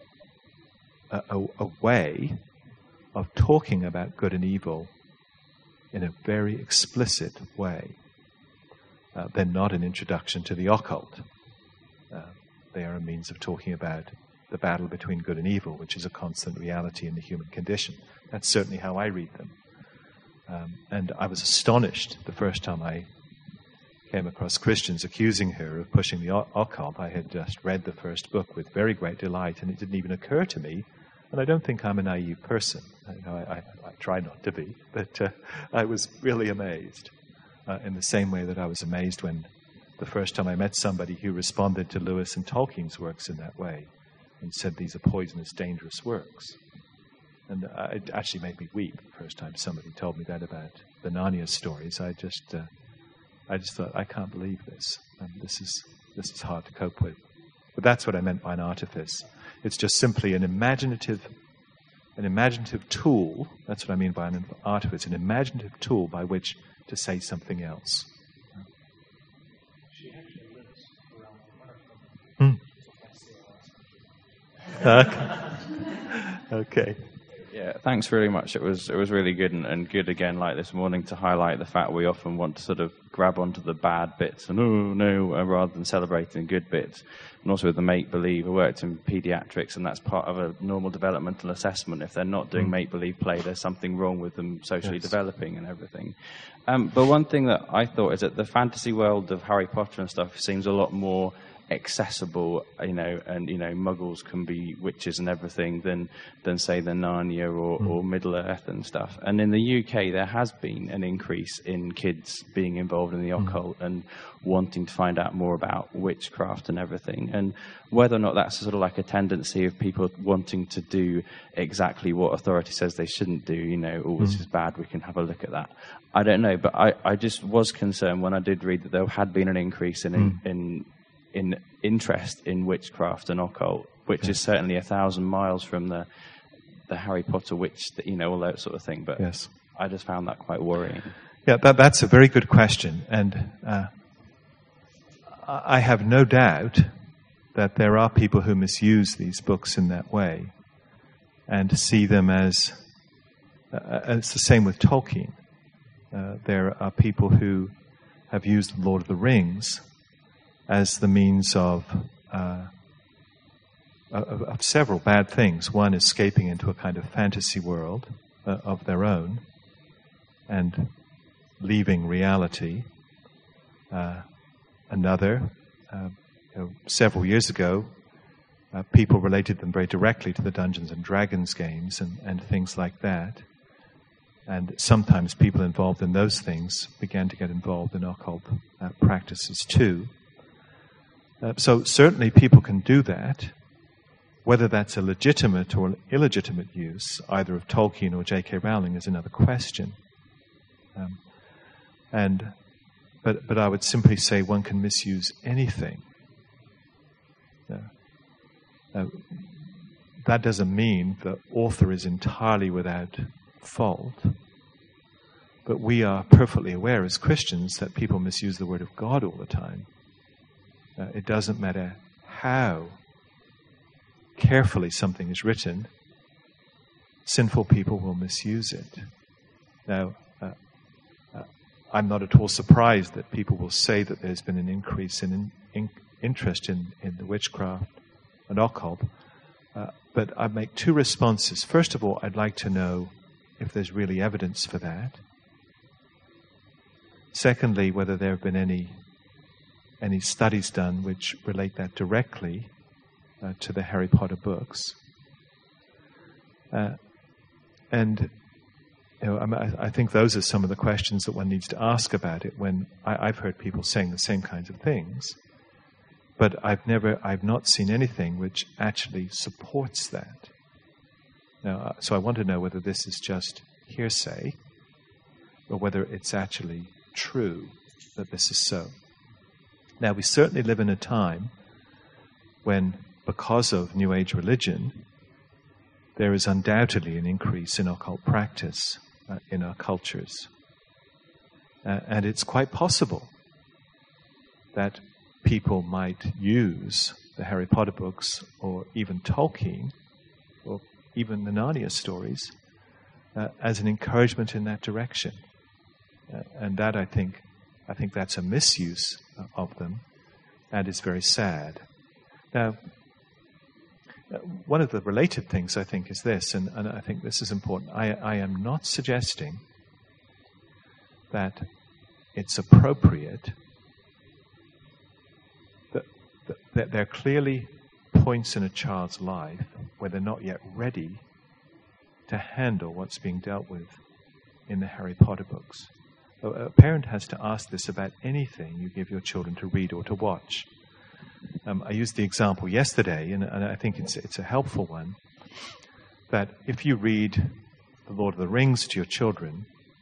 a way of talking about good and evil in a very explicit way. They're not an introduction to the occult. They are a means of talking about the battle between good and evil, which is a constant reality in the human condition. That's certainly how I read them. And I was astonished the first time I came across Christians accusing her of pushing the occult. I had just read the first book with very great delight, and it didn't even occur to me. And I don't think I'm a naive person. I try not to be, but I was really amazed in the same way that I was amazed when the first time I met somebody who responded to Lewis and Tolkien's works in that way and said these are poisonous, dangerous works. And it actually made me weep the first time somebody told me that about the Narnia stories. I just thought, I can't believe this. This is hard to cope with. But that's what I meant by an artifice. It's just simply an imaginative tool. That's what I mean by an artifice, an imaginative tool by which to say something else. She actually lives around the marathon. Okay. Yeah, thanks very much. It was really good and good again, like this morning, to highlight the fact we often want to sort of grab onto the bad bits and rather than celebrating the good bits. And also with the make-believe, I worked in pediatrics, and that's part of a normal developmental assessment. If they're not doing make-believe play, there's something wrong with them socially developing and everything. But one thing that I thought is that the fantasy world of Harry Potter and stuff seems a lot more accessible, and muggles can be witches and everything than say the Narnia or Middle-earth and stuff. And in the UK there has been an increase in kids being involved in the occult and wanting to find out more about witchcraft and everything, and whether or not that's sort of like a tendency of people wanting to do exactly what authority says they shouldn't do, this is bad, we can have a look at that. I don't know, but I just was concerned when I did read that there had been an increase in interest in witchcraft and occult, which is certainly 1,000 miles from the Harry Potter witch, all that sort of thing. But Yes. I just found that quite worrying. Yeah, that's a very good question. And I have no doubt that there are people who misuse these books in that way and see them as it's the same with Tolkien. There are people who have used The Lord of the Rings as the means of several bad things. One, escaping into a kind of fantasy world of their own and leaving reality. Another, several years ago, people related them very directly to the Dungeons and Dragons games and things like that. And sometimes people involved in those things began to get involved in occult practices too. So certainly people can do that. Whether that's a legitimate or illegitimate use, either of Tolkien or J.K. Rowling, is another question. But I would simply say one can misuse anything. That doesn't mean the author is entirely without fault. But we are perfectly aware as Christians that people misuse the Word of God all the time. It doesn't matter how carefully something is written, sinful people will misuse it. Now, I'm not at all surprised that people will say that there's been an increase in interest in the witchcraft and occult, but I make two responses. First of all, I'd like to know if there's really evidence for that. Secondly, whether there have been any studies done which relate that directly to the Harry Potter books. I think those are some of the questions that one needs to ask about it. When I've heard people saying the same kinds of things, but I've not seen anything which actually supports that. Now, so I want to know whether this is just hearsay, or whether it's actually true that this is so. Now, we certainly live in a time when, because of New Age religion, there is undoubtedly an increase in occult practice in our cultures. And it's quite possible that people might use the Harry Potter books, or even Tolkien, or even the Narnia stories, as an encouragement in that direction. And that, I think that's a misuse of them, and is very sad. Now, one of the related things, I think, is this, and I think this is important. I am not suggesting that it's appropriate, that there are clearly points in a child's life where they're not yet ready to handle what's being dealt with in the Harry Potter books. A parent has to ask this about anything you give your children to read or to watch. I used the example yesterday, and I think it's a helpful one, that if you read The Lord of the Rings to your children,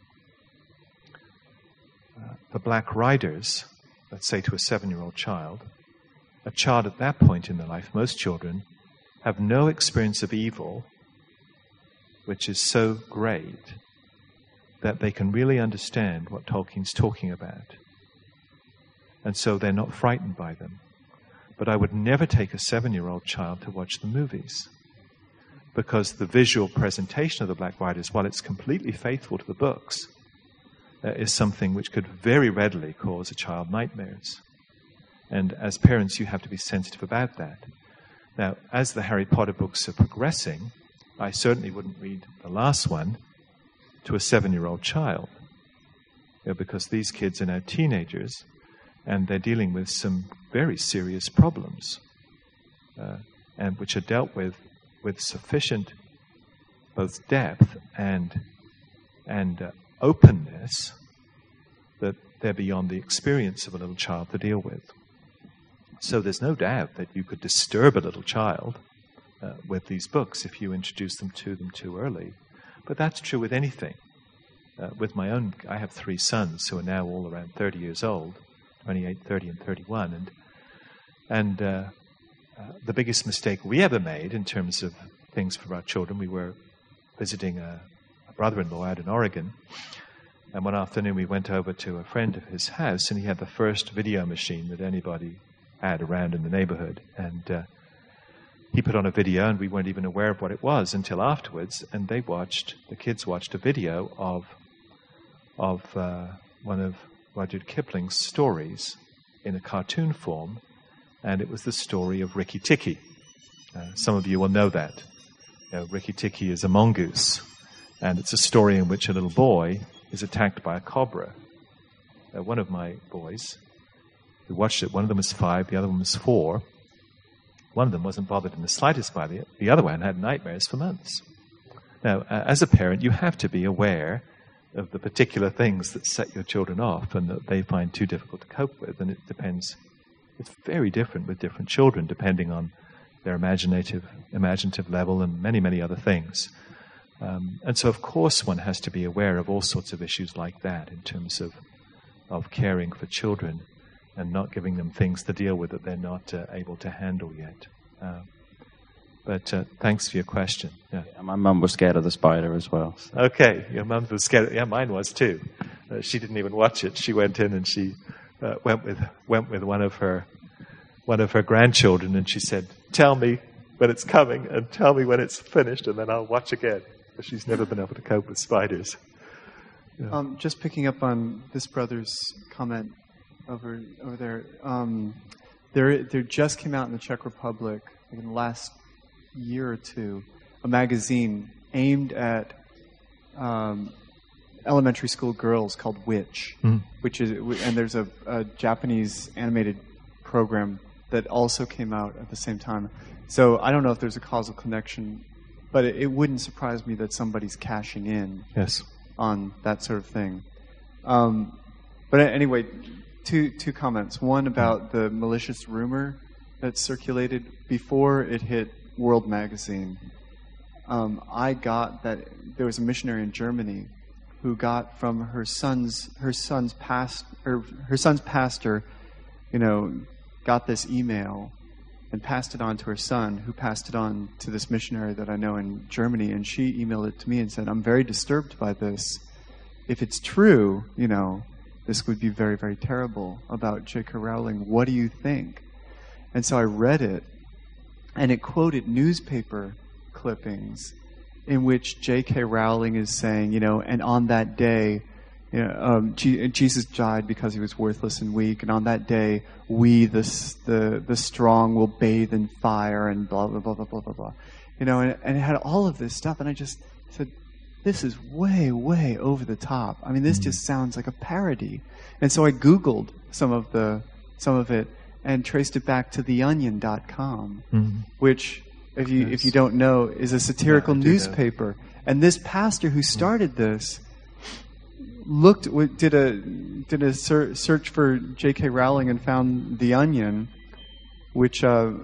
the Black Riders, let's say to a 7-year-old child, a child at that point in their life, most children, have no experience of evil, which is so great that they can really understand what Tolkien's talking about. And so they're not frightened by them. But I would never take a 7-year-old child to watch the movies, because the visual presentation of the Black Riders, while it's completely faithful to the books, is something which could very readily cause a child nightmares. And as parents, you have to be sensitive about that. Now, as the Harry Potter books are progressing, I certainly wouldn't read the last one to a 7-year-old child, because these kids are now teenagers, and they're dealing with some very serious problems, and which are dealt with sufficient both depth and openness that they're beyond the experience of a little child to deal with. So there's no doubt that you could disturb a little child with these books if you introduce them too early. But that's true with anything. With my own, I have 3 sons who are now all around 30 years old, 28, 30, and 31, And the biggest mistake we ever made in terms of things for our children, we were visiting a brother-in-law out in Oregon. And one afternoon we went over to a friend of his house, and he had the first video machine that anybody had around in the neighborhood. And he put on a video, and we weren't even aware of what it was until afterwards. And the kids watched a video of one of Rudyard Kipling's stories in a cartoon form, and it was the story of Rikki Tikki. Some of you will know that. Rikki Tikki is a mongoose, and it's a story in which a little boy is attacked by a cobra. One of my boys who watched it, one of them was 5, the other one was 4. One of them wasn't bothered in the slightest by it. The other one had nightmares for months. Now, as a parent, you have to be aware of the particular things that set your children off and that they find too difficult to cope with, and it depends. It's very different with different children, depending on their imaginative level and many, many other things. And so, of course, one has to be aware of all sorts of issues like that in terms of caring for children and not giving them things to deal with that they're not able to handle yet. But thanks for your question. Yeah. Yeah, my mum was scared of the spider as well. So. Okay, your mum was scared. Yeah, mine was too. She didn't even watch it. She went in and she went with one of her grandchildren, and she said, "Tell me when it's coming, and tell me when it's finished, and then I'll watch again." But she's never been able to cope with spiders. Yeah. Just picking up on this brother's comment over there. There just came out in the Czech Republic in the last year or two a magazine aimed at elementary school girls called Witch, and there's a Japanese animated program that also came out at the same time. So I don't know if there's a causal connection, but it wouldn't surprise me that somebody's cashing in on that sort of thing. But anyway, two comments. One about the malicious rumor that circulated before it hit World Magazine. I got that there was a missionary in Germany who got from her son's pastor, got this email and passed it on to her son, who passed it on to this missionary that I know in Germany, and she emailed it to me and said, "I'm very disturbed by this. If it's true, this would be very, very terrible about J.K. Rowling. What do you think?" And so I read it, and it quoted newspaper clippings in which J.K. Rowling is saying, and on that day, Jesus died because he was worthless and weak, and on that day, we, the strong, will bathe in fire, and blah, blah, blah, blah, blah, blah, blah. And it had all of this stuff, and I just said, this is way, way over the top. I mean, this just sounds like a parody. And so I Googled some of it and traced it back to theonion.com, which, if you don't know, is a satirical newspaper. And this pastor who started this did a search for J.K. Rowling and found The Onion, which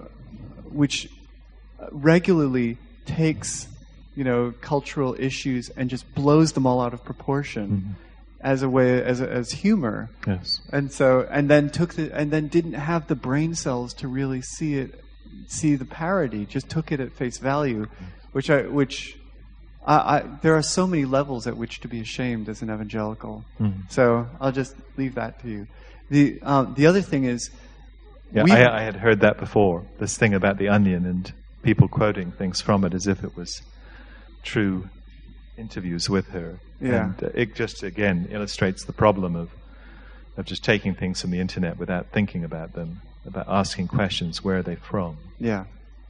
regularly takes cultural issues and just blows them all out of proportion as a way as humor. Yes. And then didn't have the brain cells to really see the parody. Just took it at face value, which there are so many levels at which to be ashamed as an evangelical. So I'll just leave that to you. The other thing is, I had heard that before. This thing about The Onion and people quoting things from it as if it was true interviews with her. Yeah. And it just, again, illustrates the problem of just taking things from the internet without thinking about them, about asking questions, where are they from? Yeah.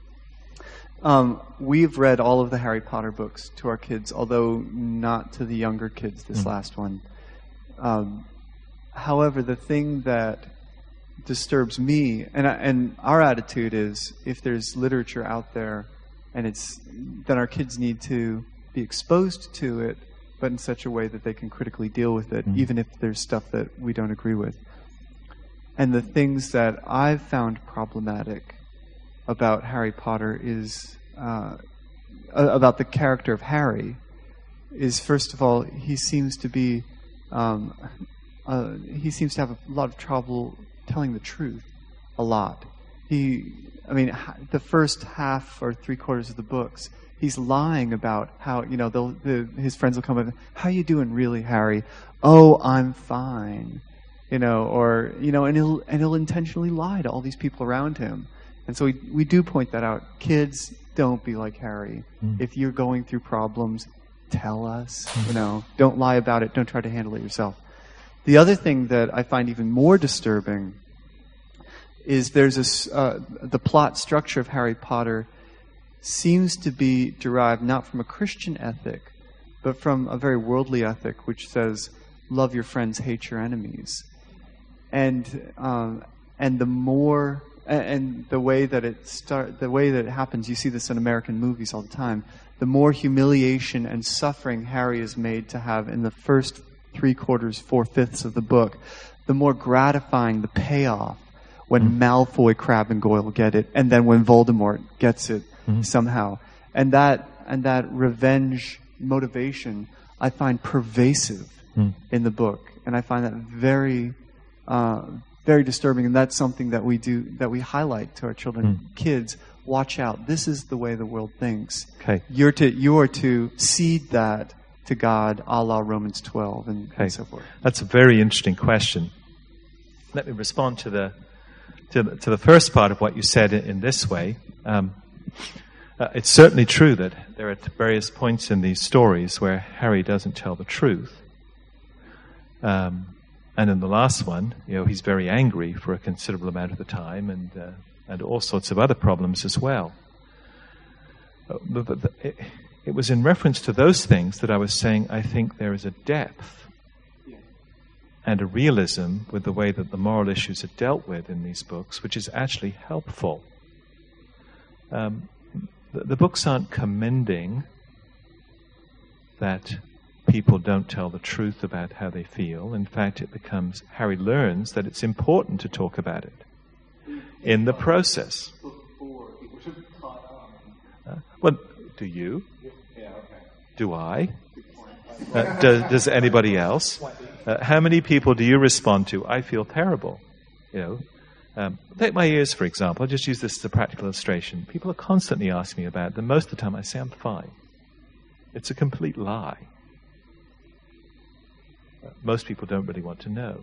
We've read all of the Harry Potter books to our kids, although not to the younger kids this last one. However, the thing that disturbs me, and our attitude is, if there's literature out there, then our kids need to be exposed to it, but in such a way that they can critically deal with it, even if there's stuff that we don't agree with. And the things that I've found problematic about Harry Potter is, about the character of Harry, is, first of all, he seems to have a lot of trouble telling the truth. A lot. the first half or 3/4 of the books, he's lying about how, his friends will come up, how you doing really, Harry? Oh, I'm fine. And he'll intentionally lie to all these people around him. And so we do point that out. Kids, don't be like Harry. If you're going through problems, tell us. Don't lie about it. Don't try to handle it yourself. The other thing that I find even more disturbing is there's the plot structure of Harry Potter seems to be derived not from a Christian ethic, but from a very worldly ethic, which says, "Love your friends, hate your enemies." And the way that it happens, you see this in American movies all the time. The more humiliation and suffering Harry is made to have in the first 3/4, 4/5 of the book, the more gratifying the payoff when Malfoy, Crabbe, and Goyle get it, and then when Voldemort gets it somehow. And that revenge motivation I find pervasive in the book, and I find that very, very disturbing. And that's something that we highlight to our children. Kids, watch out! This is the way the world thinks. Okay. You are to cede that to God, a la Romans 12, and so forth. That's a very interesting question. Let me respond to the first part of what you said in this way. It's certainly true that there are various points in these stories where Harry doesn't tell the truth. And in the last one, he's very angry for a considerable amount of the time, and all sorts of other problems as well. But it was in reference to those things that I was saying I think there is a depth and a realism with the way that the moral issues are dealt with in these books, which is actually helpful. The books aren't commending that people don't tell the truth about how they feel. In fact, Harry learns that it's important to talk about it in the process. Well, do you? Do I? Does anybody else? How many people do you respond to? I feel terrible. Take my ears, for example. I'll just use this as a practical illustration. People are constantly asking me about them. Most of the time I say I'm fine. It's a complete lie. Most people don't really want to know.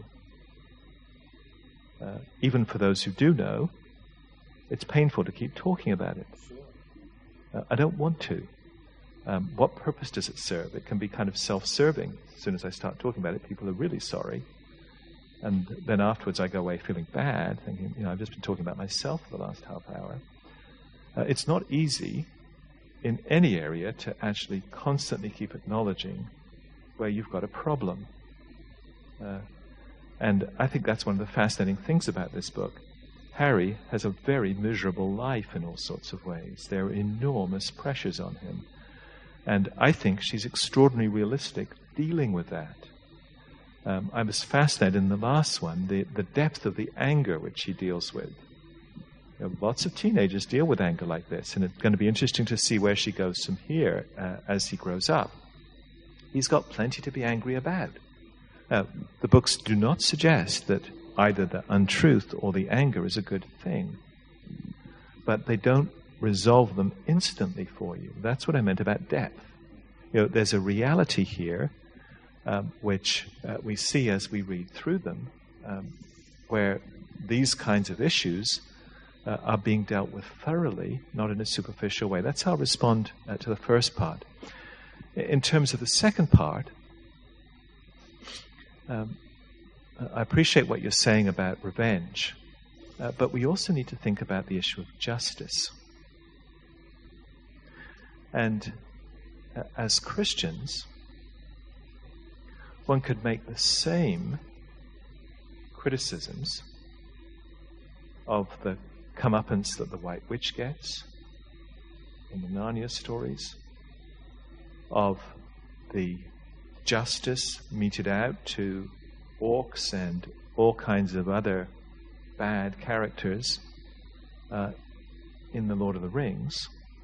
Even for those who do know, it's painful to keep talking about it. I don't want to. What purpose does it serve? It can be kind of self-serving. As soon as I start talking about it, people are really sorry. And then afterwards I go away feeling bad, thinking, I've just been talking about myself for the last half hour. It's not easy in any area to actually constantly keep acknowledging where you've got a problem. And I think that's one of the fascinating things about this book. Harry has a very miserable life in all sorts of ways. There are enormous pressures on him. And I think she's extraordinarily realistic dealing with that. I was fascinated in the last one, the depth of the anger which she deals with. Lots of teenagers deal with anger like this, and it's going to be interesting to see where she goes from here as he grows up. He's got plenty to be angry about. The books do not suggest that either the untruth or the anger is a good thing, but they don't resolve them instantly for you. That's what I meant about depth. There's a reality here which we see as we read through them, where these kinds of issues are being dealt with thoroughly, not in a superficial way. That's how I respond to the first part. In terms of the second part, I appreciate what you're saying about revenge, but we also need to think about the issue of justice. And as Christians, one could make the same criticisms of the comeuppance that the White Witch gets in the Narnia stories, of the justice meted out to orcs and all kinds of other bad characters in The Lord of the Rings.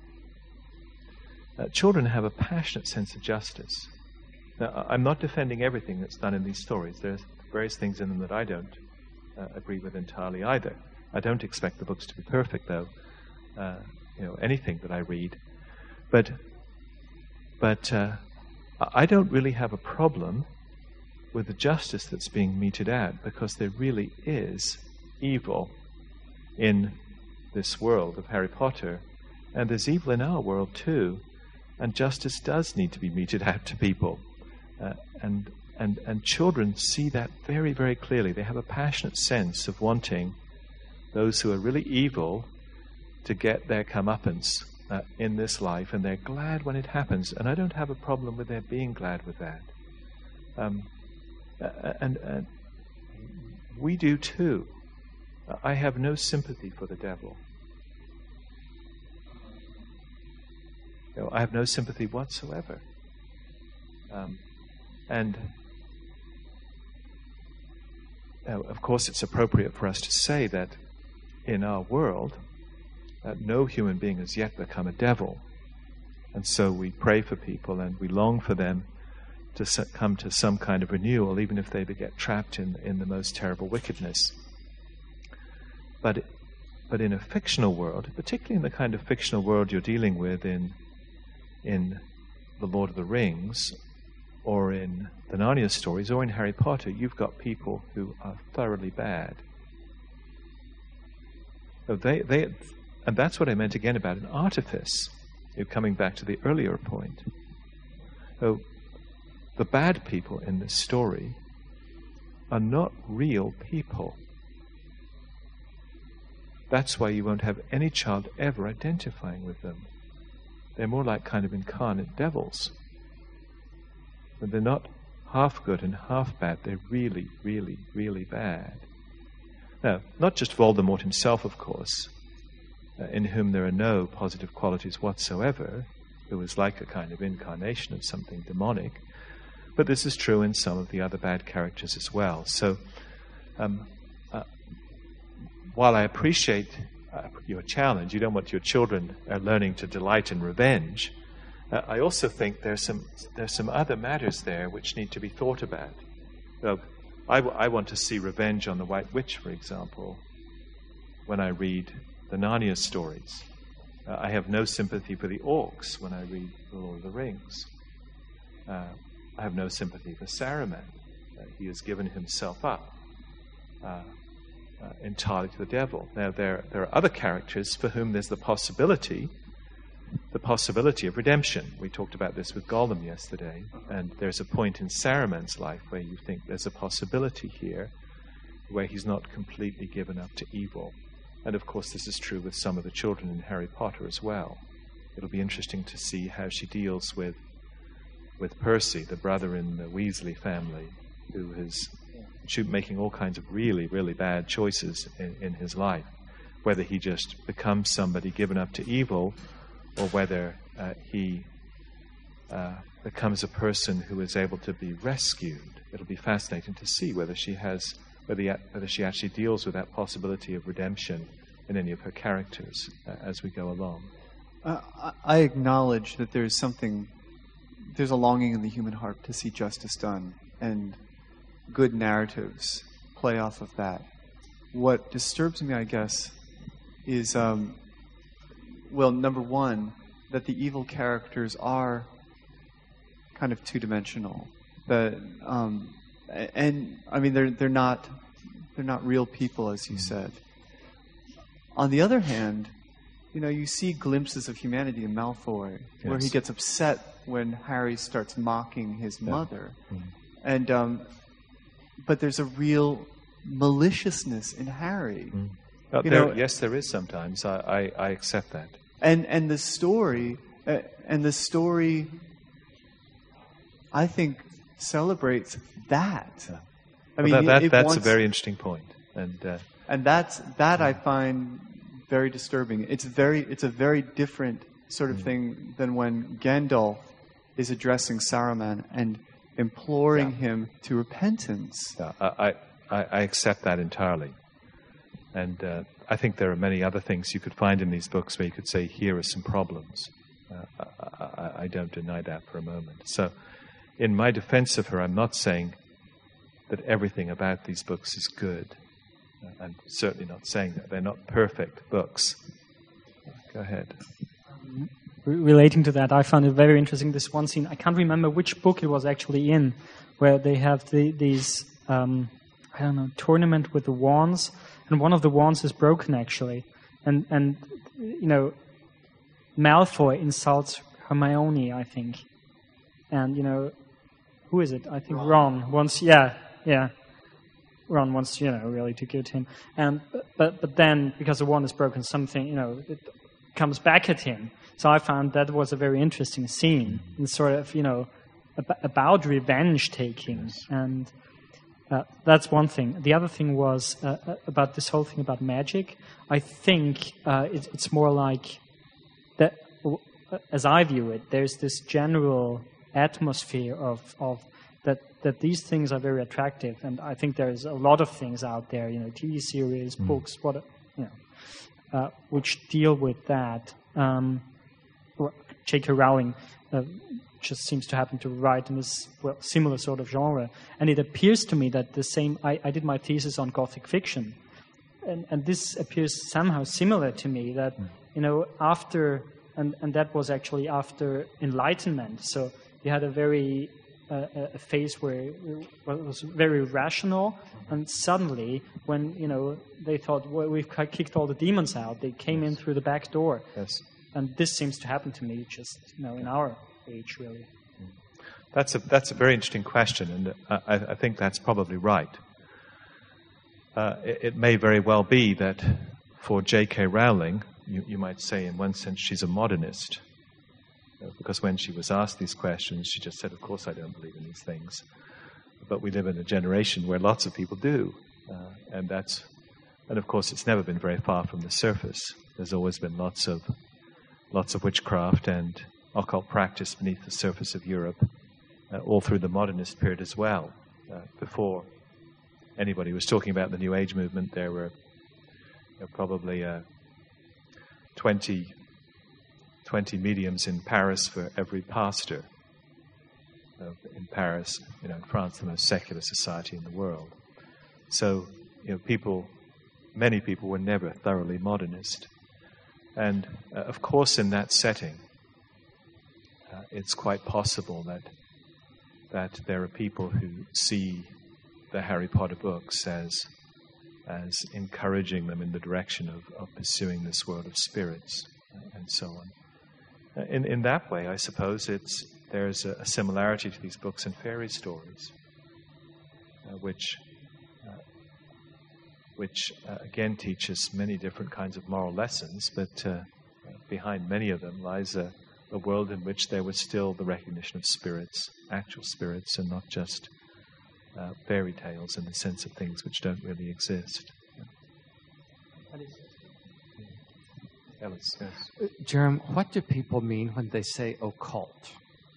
Children have a passionate sense of justice. Now, I'm not defending everything that's done in these stories. There's various things in them that I don't agree with entirely either. I don't expect the books to be perfect, though. Anything that I read, but I don't really have a problem with the justice that's being meted out, because there really is evil in this world of Harry Potter, and there's evil in our world too, and justice does need to be meted out to people, and children see that very, very clearly. They have a passionate sense of wanting those who are really evil to get their comeuppance in this life, and they're glad when it happens, and I don't have a problem with their being glad with that. And we do too. I have no sympathy for the devil. I have no sympathy whatsoever. And of course, it's appropriate for us to say that in our world, no human being has yet become a devil. And so we pray for people and we long for them to come to some kind of renewal, even if they get trapped in the most terrible wickedness. But in a fictional world, particularly in the kind of fictional world you're dealing with in The Lord of the Rings, or in the Narnia stories, or in Harry Potter, you've got people who are thoroughly bad. So and that's what I meant again about an artifice. Coming back to the earlier point. So the bad people in this story are not real people. That's why you won't have any child ever identifying with them. They're more like kind of incarnate devils. But they're not half good and half bad. They're really, really, really bad. Now, not just Voldemort himself, of course, in whom there are no positive qualities whatsoever, who is like a kind of incarnation of something demonic, but this is true in some of the other bad characters as well. So, while I appreciate your challenge, you don't want your children learning to delight in revenge, I also think there's some other matters there which need to be thought about. So I want to see revenge on the White Witch, for example, when I read the Narnia stories. I have no sympathy for the orcs when I read The Lord of the Rings. I have no sympathy for Saruman. He has given himself up entirely to the devil. Now, there are other characters for whom there's the possibility of redemption. We talked about this with Gollum yesterday, and there's a point in Saruman's life where you think there's a possibility here where he's not completely given up to evil. And of course, this is true with some of the children in Harry Potter as well. It'll be interesting to see how she deals with Percy, the brother in the Weasley family, who is making all kinds of really, really bad choices in his life. Whether he just becomes somebody given up to evil, or whether he becomes a person who is able to be rescued. It'll be fascinating to see whether she actually deals with that possibility of redemption in any of her characters as we go along. I acknowledge that there's a longing in the human heart to see justice done, and good narratives play off of that. What disturbs me, I guess, is, number one, that the evil characters are kind of two-dimensional. And I mean, they're not real people, as you said. On the other hand, you see glimpses of humanity in Malfoy, where he gets upset when Harry starts mocking his mother, and but there's a real maliciousness in Harry. Yes, there is sometimes. I accept that. And the story, I think, celebrates that. I mean, that's a very interesting point, and that I find very disturbing. It's a very different sort of thing than when Gandalf is addressing Saruman and imploring him to repentance. I accept that entirely, and I think there are many other things you could find in these books where you could say, here are some problems. I don't deny that for a moment. So, in my defense of her, I'm not saying that everything about these books is good. I'm certainly not saying that. They're not perfect books. Go ahead. Relating to that, I found it very interesting, this one scene. I can't remember which book it was actually in, where they have these, tournament with the wands, and one of the wands is broken, actually. And Malfoy insults Hermione, I think. And, who is it? I think Ron wants, Ron wants, really to give it to him. And but then, because the wand is broken, something, it comes back at him. So I found that was a very interesting scene, and sort of, about revenge taking. And that's one thing. The other thing was about this whole thing about magic. I think it's more like that, as I view it, there's this general atmosphere of that these things are very attractive, and I think there's a lot of things out there, TV series, books, which deal with that. J.K. Rowling just seems to happen to write in this similar sort of genre, and it appears to me that the same. I did my thesis on Gothic fiction, and this appears somehow similar to me. That after and that was actually after Enlightenment. So you had a very a phase where it was very rational, and suddenly, when they thought, well, we've kicked all the demons out, they came in through the back door. Yes. And this seems to happen to me just in our age, really. That's a very interesting question, and I think that's probably right. It may very well be that for J.K. Rowling, you might say in one sense she's a modernist, because when she was asked these questions, she just said, of course I don't believe in these things. But we live in a generation where lots of people do. And of course it's never been very far from the surface. There's always been lots of witchcraft and occult practice beneath the surface of Europe, all through the modernist period as well. Before anybody was talking about the New Age movement, there were probably 20 mediums in Paris for every pastor. In Paris, in France, the most secular society in the world. So, many people were never thoroughly modernist. And, of course, in that setting, it's quite possible that there are people who see the Harry Potter books as encouraging them in the direction of pursuing this world of spirits and so on. In that way, I suppose there's a similarity to these books and fairy stories, which again teach us many different kinds of moral lessons, but behind many of them lies a world in which there was still the recognition of spirits, actual spirits, and not just fairy tales in the sense of things which don't really exist. Ellis, yes. Jerem, what do people mean when they say occult?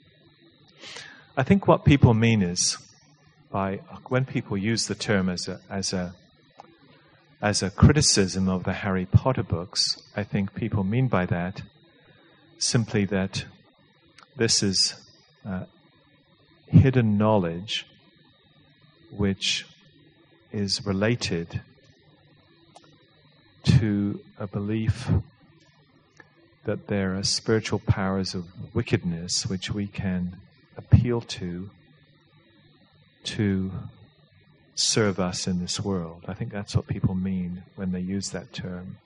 I think what people mean is, when people use the term as a criticism of the Harry Potter books, I think people mean by that simply that this is hidden knowledge which is related to a belief that there are spiritual powers of wickedness which we can appeal to serve us in this world. I think that's what people mean when they use that term.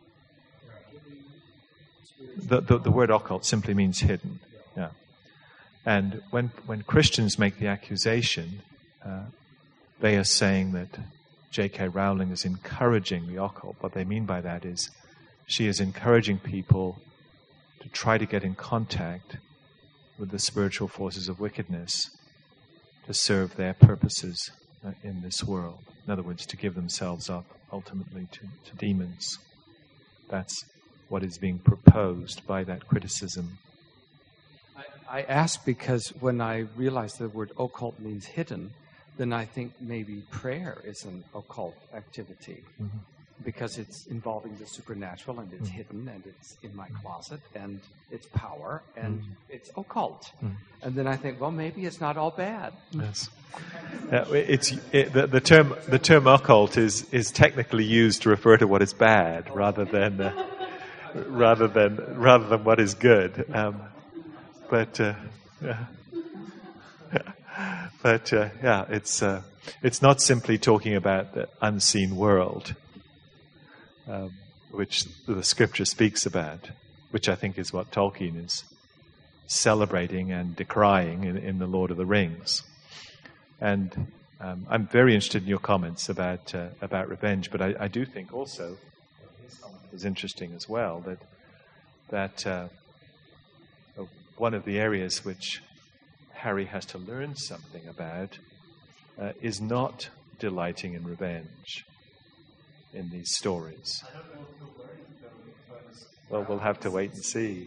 The word occult simply means hidden. Yeah. And when Christians make the accusation, they are saying that J.K. Rowling is encouraging the occult. What they mean by that is she is encouraging people to try to get in contact with the spiritual forces of wickedness to serve their purposes in this world. In other words, to give themselves up ultimately to demons. That's what is being proposed by that criticism. I ask because when I realize the word occult means hidden, then I think maybe prayer is an occult activity. Mm-hmm. because it's involving the supernatural, and it's hidden, and it's in my closet, and it's power, and it's occult. And then I think, well, maybe it's not all bad. Yes. The term occult is technically used to refer to what is bad rather than what is good. It's not simply talking about the unseen world, which the scripture speaks about, which I think is what Tolkien is celebrating and decrying in The Lord of the Rings. And I'm very interested in your comments about revenge, but I do think also his comment was interesting as well, that one of the areas which Harry has to learn something about is not delighting in revenge in these stories. I don't know if he'll learn it, though, because... Well, we'll have to wait and see.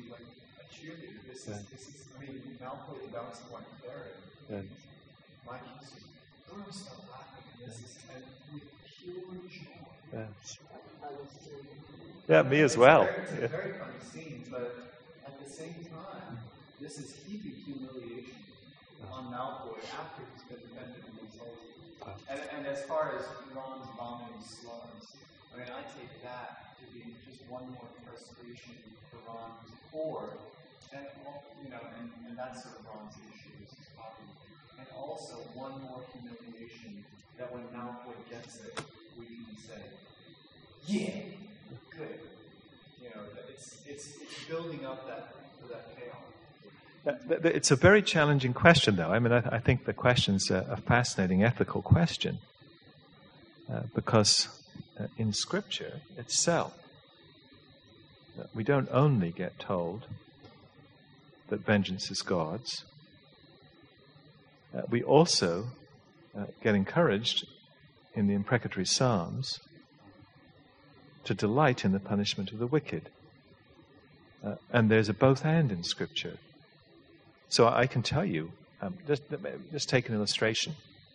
Malfoy adopts one cleric. Mike bursts out laughing, and this is with pure joy. Yes. Yeah, me as well. It's a very funny scene, but at the same time, this is heaping humiliation on Malfoy after he's been defended and insulted. And as far as Ron's vomiting slurs, I mean, I take that to be just one more frustration for Ron who's poor, and that's sort of Ron's issue, is his poverty. And also one more humiliation that when Malfoy gets it, we can say, yeah, good. It's building up for that payoff. It's a very challenging question, though. I mean, I think the question's a fascinating ethical question because in Scripture itself, we don't only get told that vengeance is God's. We also get encouraged in the imprecatory Psalms to delight in the punishment of the wicked. And there's a both and in Scripture. So I can tell you, just take an illustration.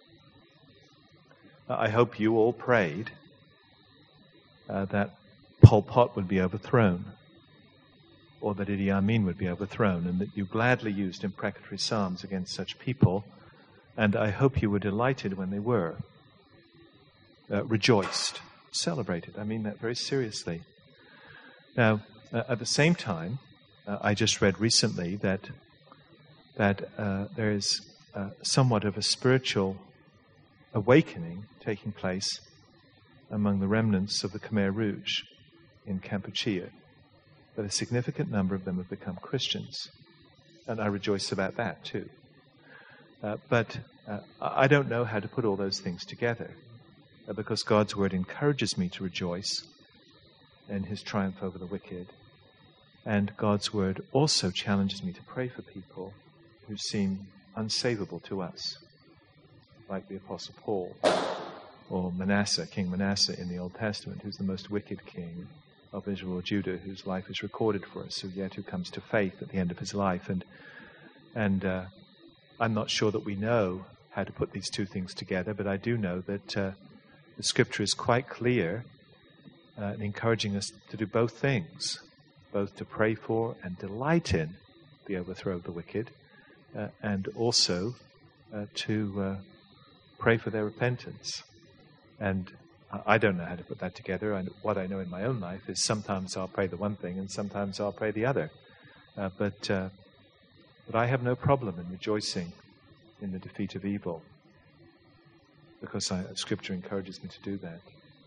I hope you all prayed that Pol Pot would be overthrown, or that Idi Amin would be overthrown, and that you gladly used imprecatory psalms against such people, and I hope you were delighted when they were, rejoiced, celebrated. I mean that very seriously. Now, at the same time, I just read recently that there is somewhat of a spiritual awakening taking place among the remnants of the Khmer Rouge in Kampuchea, that a significant number of them have become Christians. And I rejoice about that too. But I don't know how to put all those things together, because God's Word encourages me to rejoice in His triumph over the wicked. And God's Word also challenges me to pray for people who seem unsavable to us, like the Apostle Paul, or Manasseh, King Manasseh in the Old Testament, who's the most wicked king of Israel or Judah, whose life is recorded for us, who comes to faith at the end of his life. And I'm not sure that we know how to put these two things together, but I do know that the Scripture is quite clear in encouraging us to do both things, both to pray for and delight in the overthrow of the wicked, and also to pray for their repentance. And I don't know how to put that together. And what I know in my own life is sometimes I'll pray the one thing and sometimes I'll pray the other. But I have no problem in rejoicing in the defeat of evil, because Scripture encourages me to do that.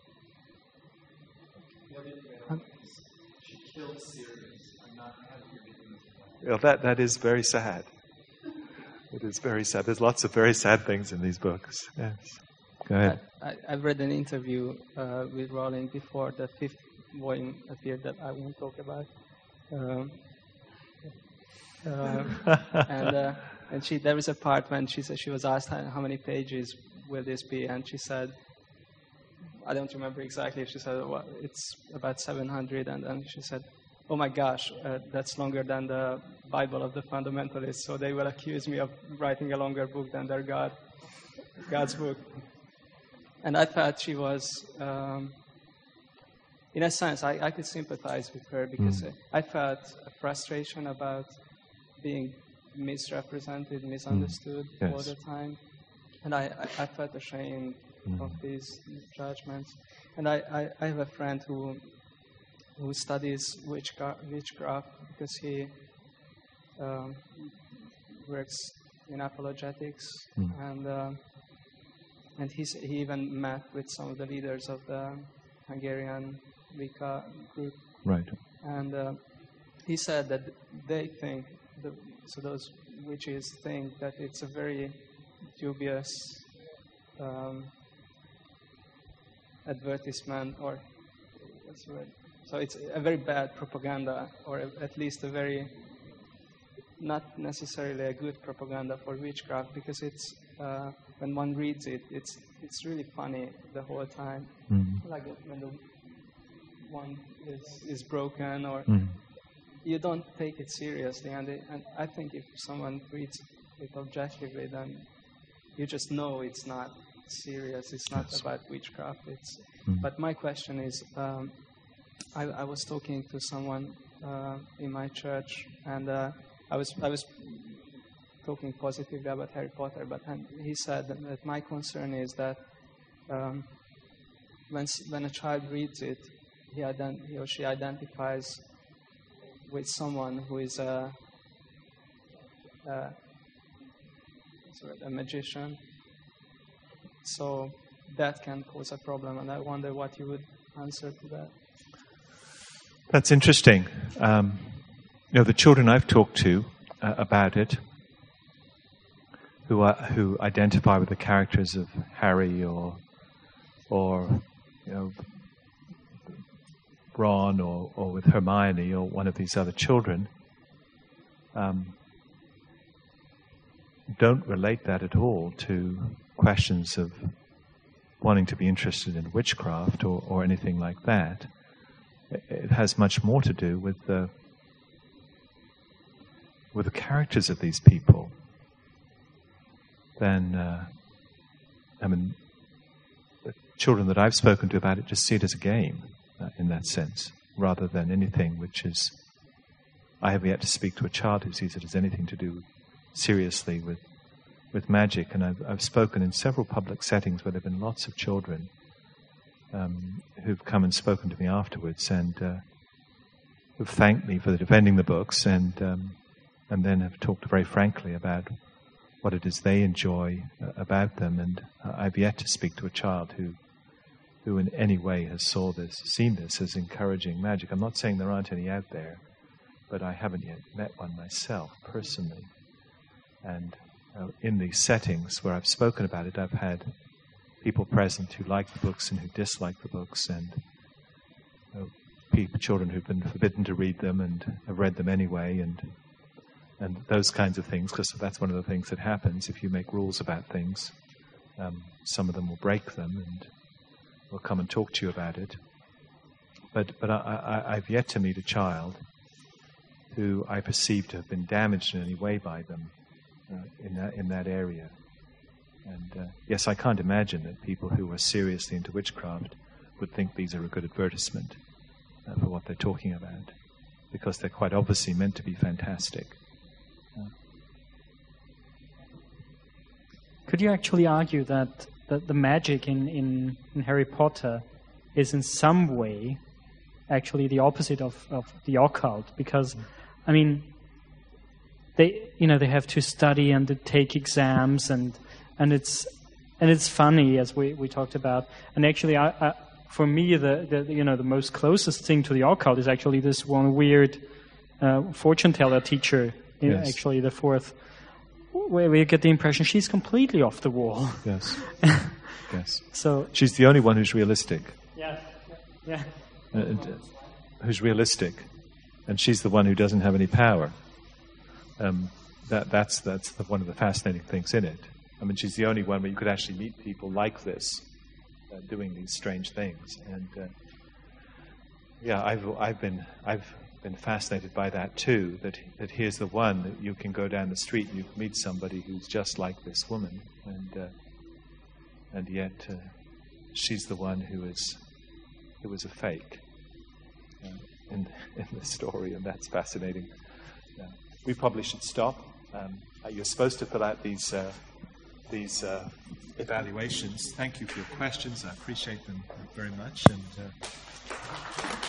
She killed Syrians. I'm not happy. Well, that is very sad. It is very sad. There's lots of very sad things in these books. Yes. Go ahead. I've read an interview with Rowling before the fifth volume appeared that I won't talk about. And there was a part when she said she was asked how many pages will this be, and she said, I don't remember exactly. She said, well, it's about 700, and then she said, oh my gosh, that's longer than the Bible of the fundamentalists, so they will accuse me of writing a longer book than their God's book. And I thought she was in a sense, I could sympathize with her because I felt a frustration about being misrepresented, misunderstood all the time. And I felt ashamed of these judgments. And I have a friend who studies witchcraft because he works in apologetics, and he even met with some of the leaders of the Hungarian Wicca group. Right. And he said that they think, so those witches think that it's a very dubious advertisement, or what's the word? So it's a very bad propaganda, or at least a very, not necessarily a good propaganda for witchcraft, because it's when one reads it, it's really funny the whole time. Like when the one is broken, or you don't take it seriously. And I think if someone reads it objectively, then you just know it's not serious. It's not about witchcraft. But my question is, I was talking to someone in my church, and I was talking positively about Harry Potter, but he said that my concern is that when a child reads it, he or she identifies with someone who is a magician. So that can cause a problem, and I wonder what you would answer to that. That's interesting. The children I've talked to about it, who identify with the characters of Harry or Ron or with Hermione or one of these other children, don't relate that at all to questions of wanting to be interested in witchcraft or anything like that. It has much more to do with the characters of these people than, the children that I've spoken to about it just see it as a game in that sense, rather than anything which is. I have yet to speak to a child who sees it as anything to do seriously with magic, and I've spoken in several public settings where there have been lots of children who've come and spoken to me afterwards and who've thanked me for defending the books, and then have talked very frankly about what it is they enjoy about them. And I've yet to speak to a child who in any way has seen this as encouraging magic. I'm not saying there aren't any out there, but I haven't yet met one myself personally. And in these settings where I've spoken about it, I've had people present who like the books and who dislike the books, and children who've been forbidden to read them and have read them anyway, and those kinds of things, because that's one of the things that happens if you make rules about things. Some of them will break them and will come and talk to you about it. But I've yet to meet a child who I perceive to have been damaged in any way by them in that area. And yes, I can't imagine that people who are seriously into witchcraft would think these are a good advertisement for what they're talking about, because they're quite obviously meant to be fantastic. Could you actually argue that the magic in Harry Potter is in some way actually the opposite of the occult? Because, I mean, they have to study and to take exams, and it's funny, as we talked about. And actually, for me, the most closest thing to the occult is actually this one weird fortune teller teacher. Yes. Actually, the fourth, where we get the impression she's completely off the wall. Yes. Yes. So she's the only one who's realistic. Yeah. Who's realistic, and she's the one who doesn't have any power. That's one of the fascinating things in it. I mean, she's the only one where you could actually meet people like this, doing these strange things. And I've been fascinated by that too. That here's the one that you can go down the street and you can meet somebody who's just like this woman, and yet she's the one who is a fake. in the story, and that's fascinating. We probably should stop. You're supposed to fill out these evaluations. Thank you for your questions. I appreciate them very much. And